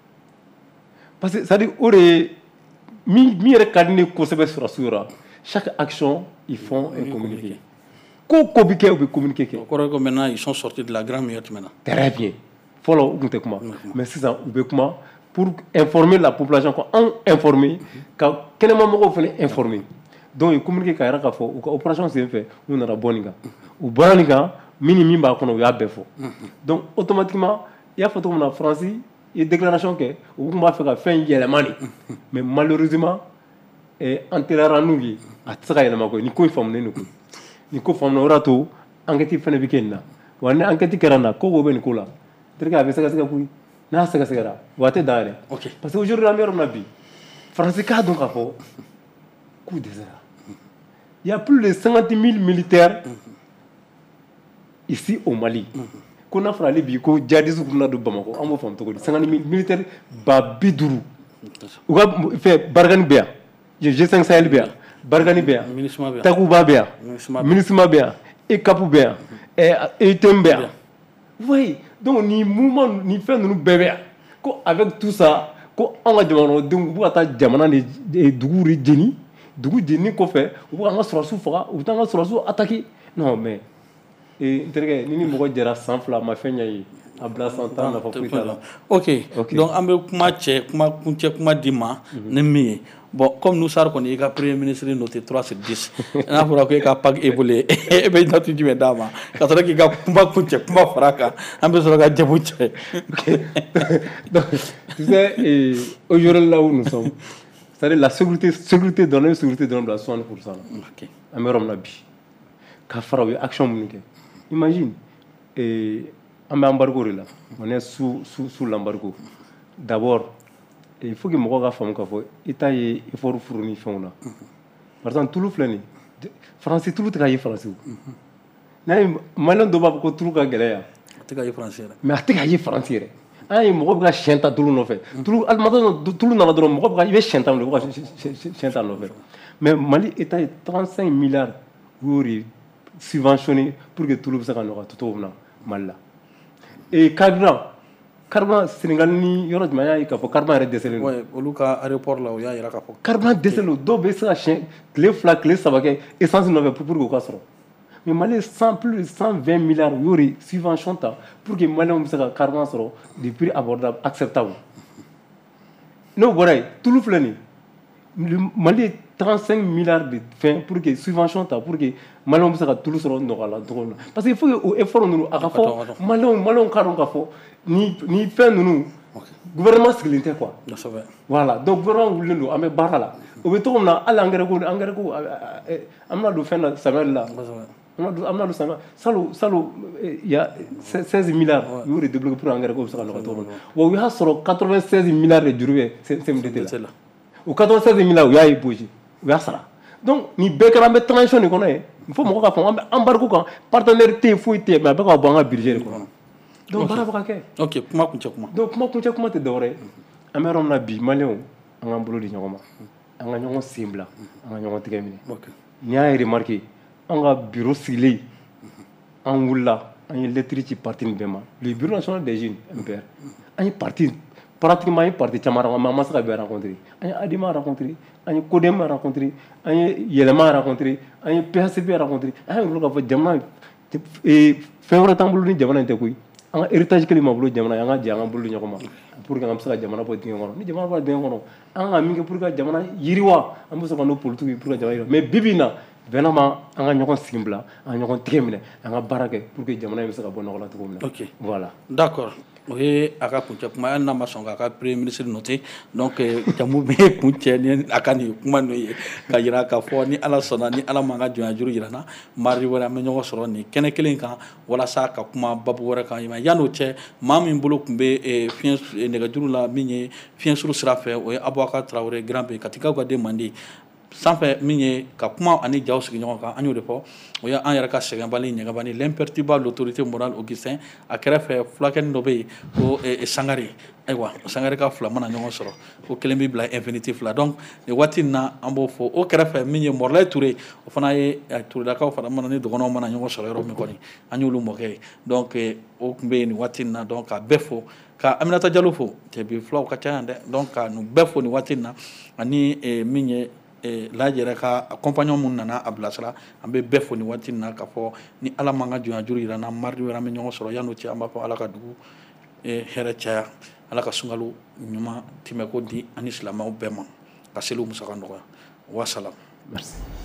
parce que c'est à dire o de ye min min yɛrɛ ka di ne kosɛbɛ sɔrɔsiw la chaque action ils font un communiqué ko ko bɛ kɛ u bɛ communiqué kɛ. o kɔrɔ ye ko maintenant ils sont sortis de la grande muette maintenant. très bien fɔlɔ u tun tɛ kuma mais sisan u bɛ kuma pour informer la population ko anw informer ka kɛnɛmamɔgɔw fana informer donc u ye communiqué k'a jira k'a fɔ u ka opération senfɛ u nana bɔ nin kan u bɔra nin kan min ni min b'a kɔnɔ u y'a bɛɛ fɔ donc automatiquement i y'a fɔ cogo min na Faransi ye déclaration kɛ u tun b'a fɛ ka fɛn yɛlɛma de mais malheureusement an teliyara n'u ye a tɛ se ka yɛlɛma koyi ni ko in faamunen don koyi ni ko faamuna o de y'a to enquête fana bɛ kɛ nin na wa ni enquête kɛra nin na ko o bɛ nin ko la terikɛ a bɛ sɛgɛsɛgɛ koyi n'a sɛgɛsɛgɛra wa a tɛ dan yɛrɛ parce que aujourd'hui an bɛ yɔrɔ min na bi Faransi k'a dɔn k'a fɔ k'u dɛsɛra il y a plus de cinquante mille militaires ici au Mali ko n'a fɔra ale bi ko djihadistes bɛna don Bamako an b'o faamu cogo di cinquante mille militaires ba bi duuru u ka fɛ Barkhane bɛ yan G cinq Sahel bɛ yan Barkhane bɛ yan Takuba bɛ yan MINUSMA bɛ yan E C A P bɛ yan E T M bɛ yan oui donc nin mouvement nin fɛn ninnu bɛɛ bɛ yan ko avec tout ça ko anw ka jamanadenw u bɛ ka taa jamana de duguw de jeni dugu jenini kɔfɛ u bɛ ka an ka sɔrɔsiw faga u bɛ taa an ka sɔrɔsiw attaquer non mais n terikɛ ni ni mɔgɔ jɛra san fila a ma fɛn ɲɛ ye a bila san tan nafa foyi t'a la. ok donc an bɛ kuma cɛ kuma kuncɛ kuma di ma ni min ye bon comme Nusar kɔni i ka premier ministre noté trois sur dix n'a fɔra ko e ka P A C évolué e bɛ note jumɛn d'a ma ka sɔrɔ k'i ka kuma kuncɛ kuma fara a kan an bɛ sɔrɔ ka jamu cɛ. donc tu sais aujourd'hui là où nous sommes c'est-à-dire la sécurité sécurité donnée sécurité donnée bila soixante pour cent la an bɛ yɔrɔ min na bi ka fara u ye action minnu kɛ imagine an bɛ embargo de la on est sous sous sous l'embargo d'abord il faut que mɔgɔw ka faamu k'a fɔ État ye effort furu ni fɛnw na par exemple tulu filɛ nin Faransi tulu tɛ ka ye Faransi o n'a ye Maliyɛn dɔw b'a fɔ ko tulu ka gɛlɛn yan a tɛ ka ye Faransi yɛrɛ mais a tɛ ka ye Faransi yɛrɛ an ye mɔgɔ bɛ ka siyɛn ta tulu nɔfɛ tulu alimatu tulu nana dɔrɔn mɔgɔ bɛ ka i bɛ siyɛn ta nɔfɛ i bɛ ka siyɛn ta nɔfɛ mais Mali État ye trente-cinq milliards y'o de subventionné pour que tulu bɛ se ka nɔgɔya cogo min na Mali la et carburant carburant Sénégal ni yɔrɔ jumɛn y'a ye k'a fɔ carburant yɛrɛ dɛsɛlen don. ouais olu ka aéroport la o y'a yira k'a fɔ carburant dɛsɛlen don dɔw bɛ se ka siɲɛ tile fila tile saba kɛ essence nɔfɛ pour que o ka sɔrɔ mais Mali cent plus de cent vingt milliards y'o de subvention ta pour que maliyɛnw bɛ se ka carburant sɔrɔ des prix abordables acceptables n'o bɔra yen tulu filɛ nin ye Mali ye trente-cinq milliards de fɛn pour que subvention ta pour que maliyɛnw bɛ se ka tulu sɔrɔ nɔgɔya la cogo min na parce que il faut que o effort ninnu a ka fɔ maliyɛnw maliyɛnw k'a dɔn k'a fɔ ni ni fɛn ninnu gouvernement sigilen tɛ quoi voilà donc gouvernement wulilen don an bɛ baara la o bɛ cogo min na hali engrais ko engrais ko an bɛna don fɛn na samiyɛ la an bɛna don samiyɛ salon salon il y a seize milliards y'o de débloqué pour engrais ko bɛ se ka nɔgɔya cogo min na wa u y'a sɔrɔ quatre-vingt-seize milliards de juru bɛ C M D T la o quatre-vingt-seize milliards u y'a ye bosi u y'a sara donc nin bɛɛ kɛra an bɛ transition de kɔnɔ ye il faut mɔgɔ k'a fɔ an bɛ embargo kan partenaire tɛ yen foyi tɛ yen mais a bɛ ka bɔ an ka budget de kɔnɔ donc baara bɛ ka kɛ ok kuma kuncɛ kuma donc kuma kuncɛ kuma tɛ dɔwɛrɛ ye an bɛ yɔrɔ min na bi maliyɛnw an k'an bolo di ɲɔgɔn ma an ka ɲɔgɔn sen bila an ka ɲɔgɔn tigɛ minɛ n'i y'a ye remarqué an ka bureau sigilen an wulila an ye lettre ci parti nin bɛɛ ma le bureau national des jeunes M P R an ye parti pratiquement an ye parti caman rencontré mais an ma se ka bɛɛ rencontré an ye ADEMA rencontré an ye CODEM rencontré an ye Yɛlɛma rencontré an ye P A C P rencontré an ye yɔrɔ k'a fɔ jamana fɛn wɛrɛ t'an bolo ni jamana in tɛ koyi an ka héritage kelen b'an bolo jamana an ka jɛ an ka bolo di ɲɔgɔn ma pour que an bɛ se ka jamana bɔ dingɛ kɔnɔ ni jamana bɔra dingɛ kɔnɔ an ka min kɛ pour que jamana yiriwa an bɛ se ka n'o politique ye pour que jamana yiriwa mais bi bi in na vraiment an ka ɲɔgɔn sigi bila an ka ɲɔgɔn tigɛ minɛ an ka baara kɛ pour que jamana in bɛ se ka bɔ nɔgɔ la cogo min na ok voilà d'accord o ye a ka kuncɛ kuma hali n'a ma sɔn k'a ka premier ministre noté donc jamu bɛ kuncɛ ni a ka nin kuma n'o ye ka yira k'a fɔ ni ala sɔnna ni ala m'an ka jɔnya juru yira n na mardi wɛrɛ an bɛ ɲɔgɔn sɔrɔ nin kɛnɛ kelen kan walasa ka kuma babu wɛrɛ kan yan'o cɛ maa min bolo tun bɛ fiɲɛ nɛgɛjuru la min ye fiɲɛsuru sira fɛ o ye Abubakar Tarawele Grand P Katikaw ka den manden sanfɛ min ye ka kuma ani jaw sigi ɲɔgɔn kan an y'o de fɔ o ye an yɛrɛ ka sɛgɛnbali ɲɛgɛnbali l'imperturbable l'autorité morale Augustin a kɛrɛfɛ fulakɛni dɔ bɛ yen ko Sangare ayiwa Sangare ka fila mana ɲɔgɔn sɔrɔ ko kelen bɛ bila infinitif la donc nin waati in na an b'o fɔ o kɛrɛfɛ min ye Mɔrɔlayi Ture o fana ye Turelakaw fana mana ni dɔgɔnɔw mana ɲɔgɔn sɔrɔ yɔrɔ min kɔni an y'olu mɔkɛ ye donc o tun bɛ yen nin waati in na donc ka bɛɛ fɔ ka Aminata Jalo fɔ cɛbi filaw ka ca yan dɛ donc ka nin bɛɛ fɔ nin waati in na ani min ye Laji yɛrɛ ka compagnon mun nana a bilasira an bɛ bɛɛ fɔ nin waati in na k'a fɔ ni ala m'an ka jɔnya juru yira n na mardi wɛrɛ an bɛ ɲɔgɔn sɔrɔ yan'o cɛ an b'a fɔ ala ka dugu hɛrɛ caya ala ka sunkalo ɲuman tɛmɛko di ani silamɛw bɛɛ ma ka seliw musaka nɔgɔya wa salam. Merci.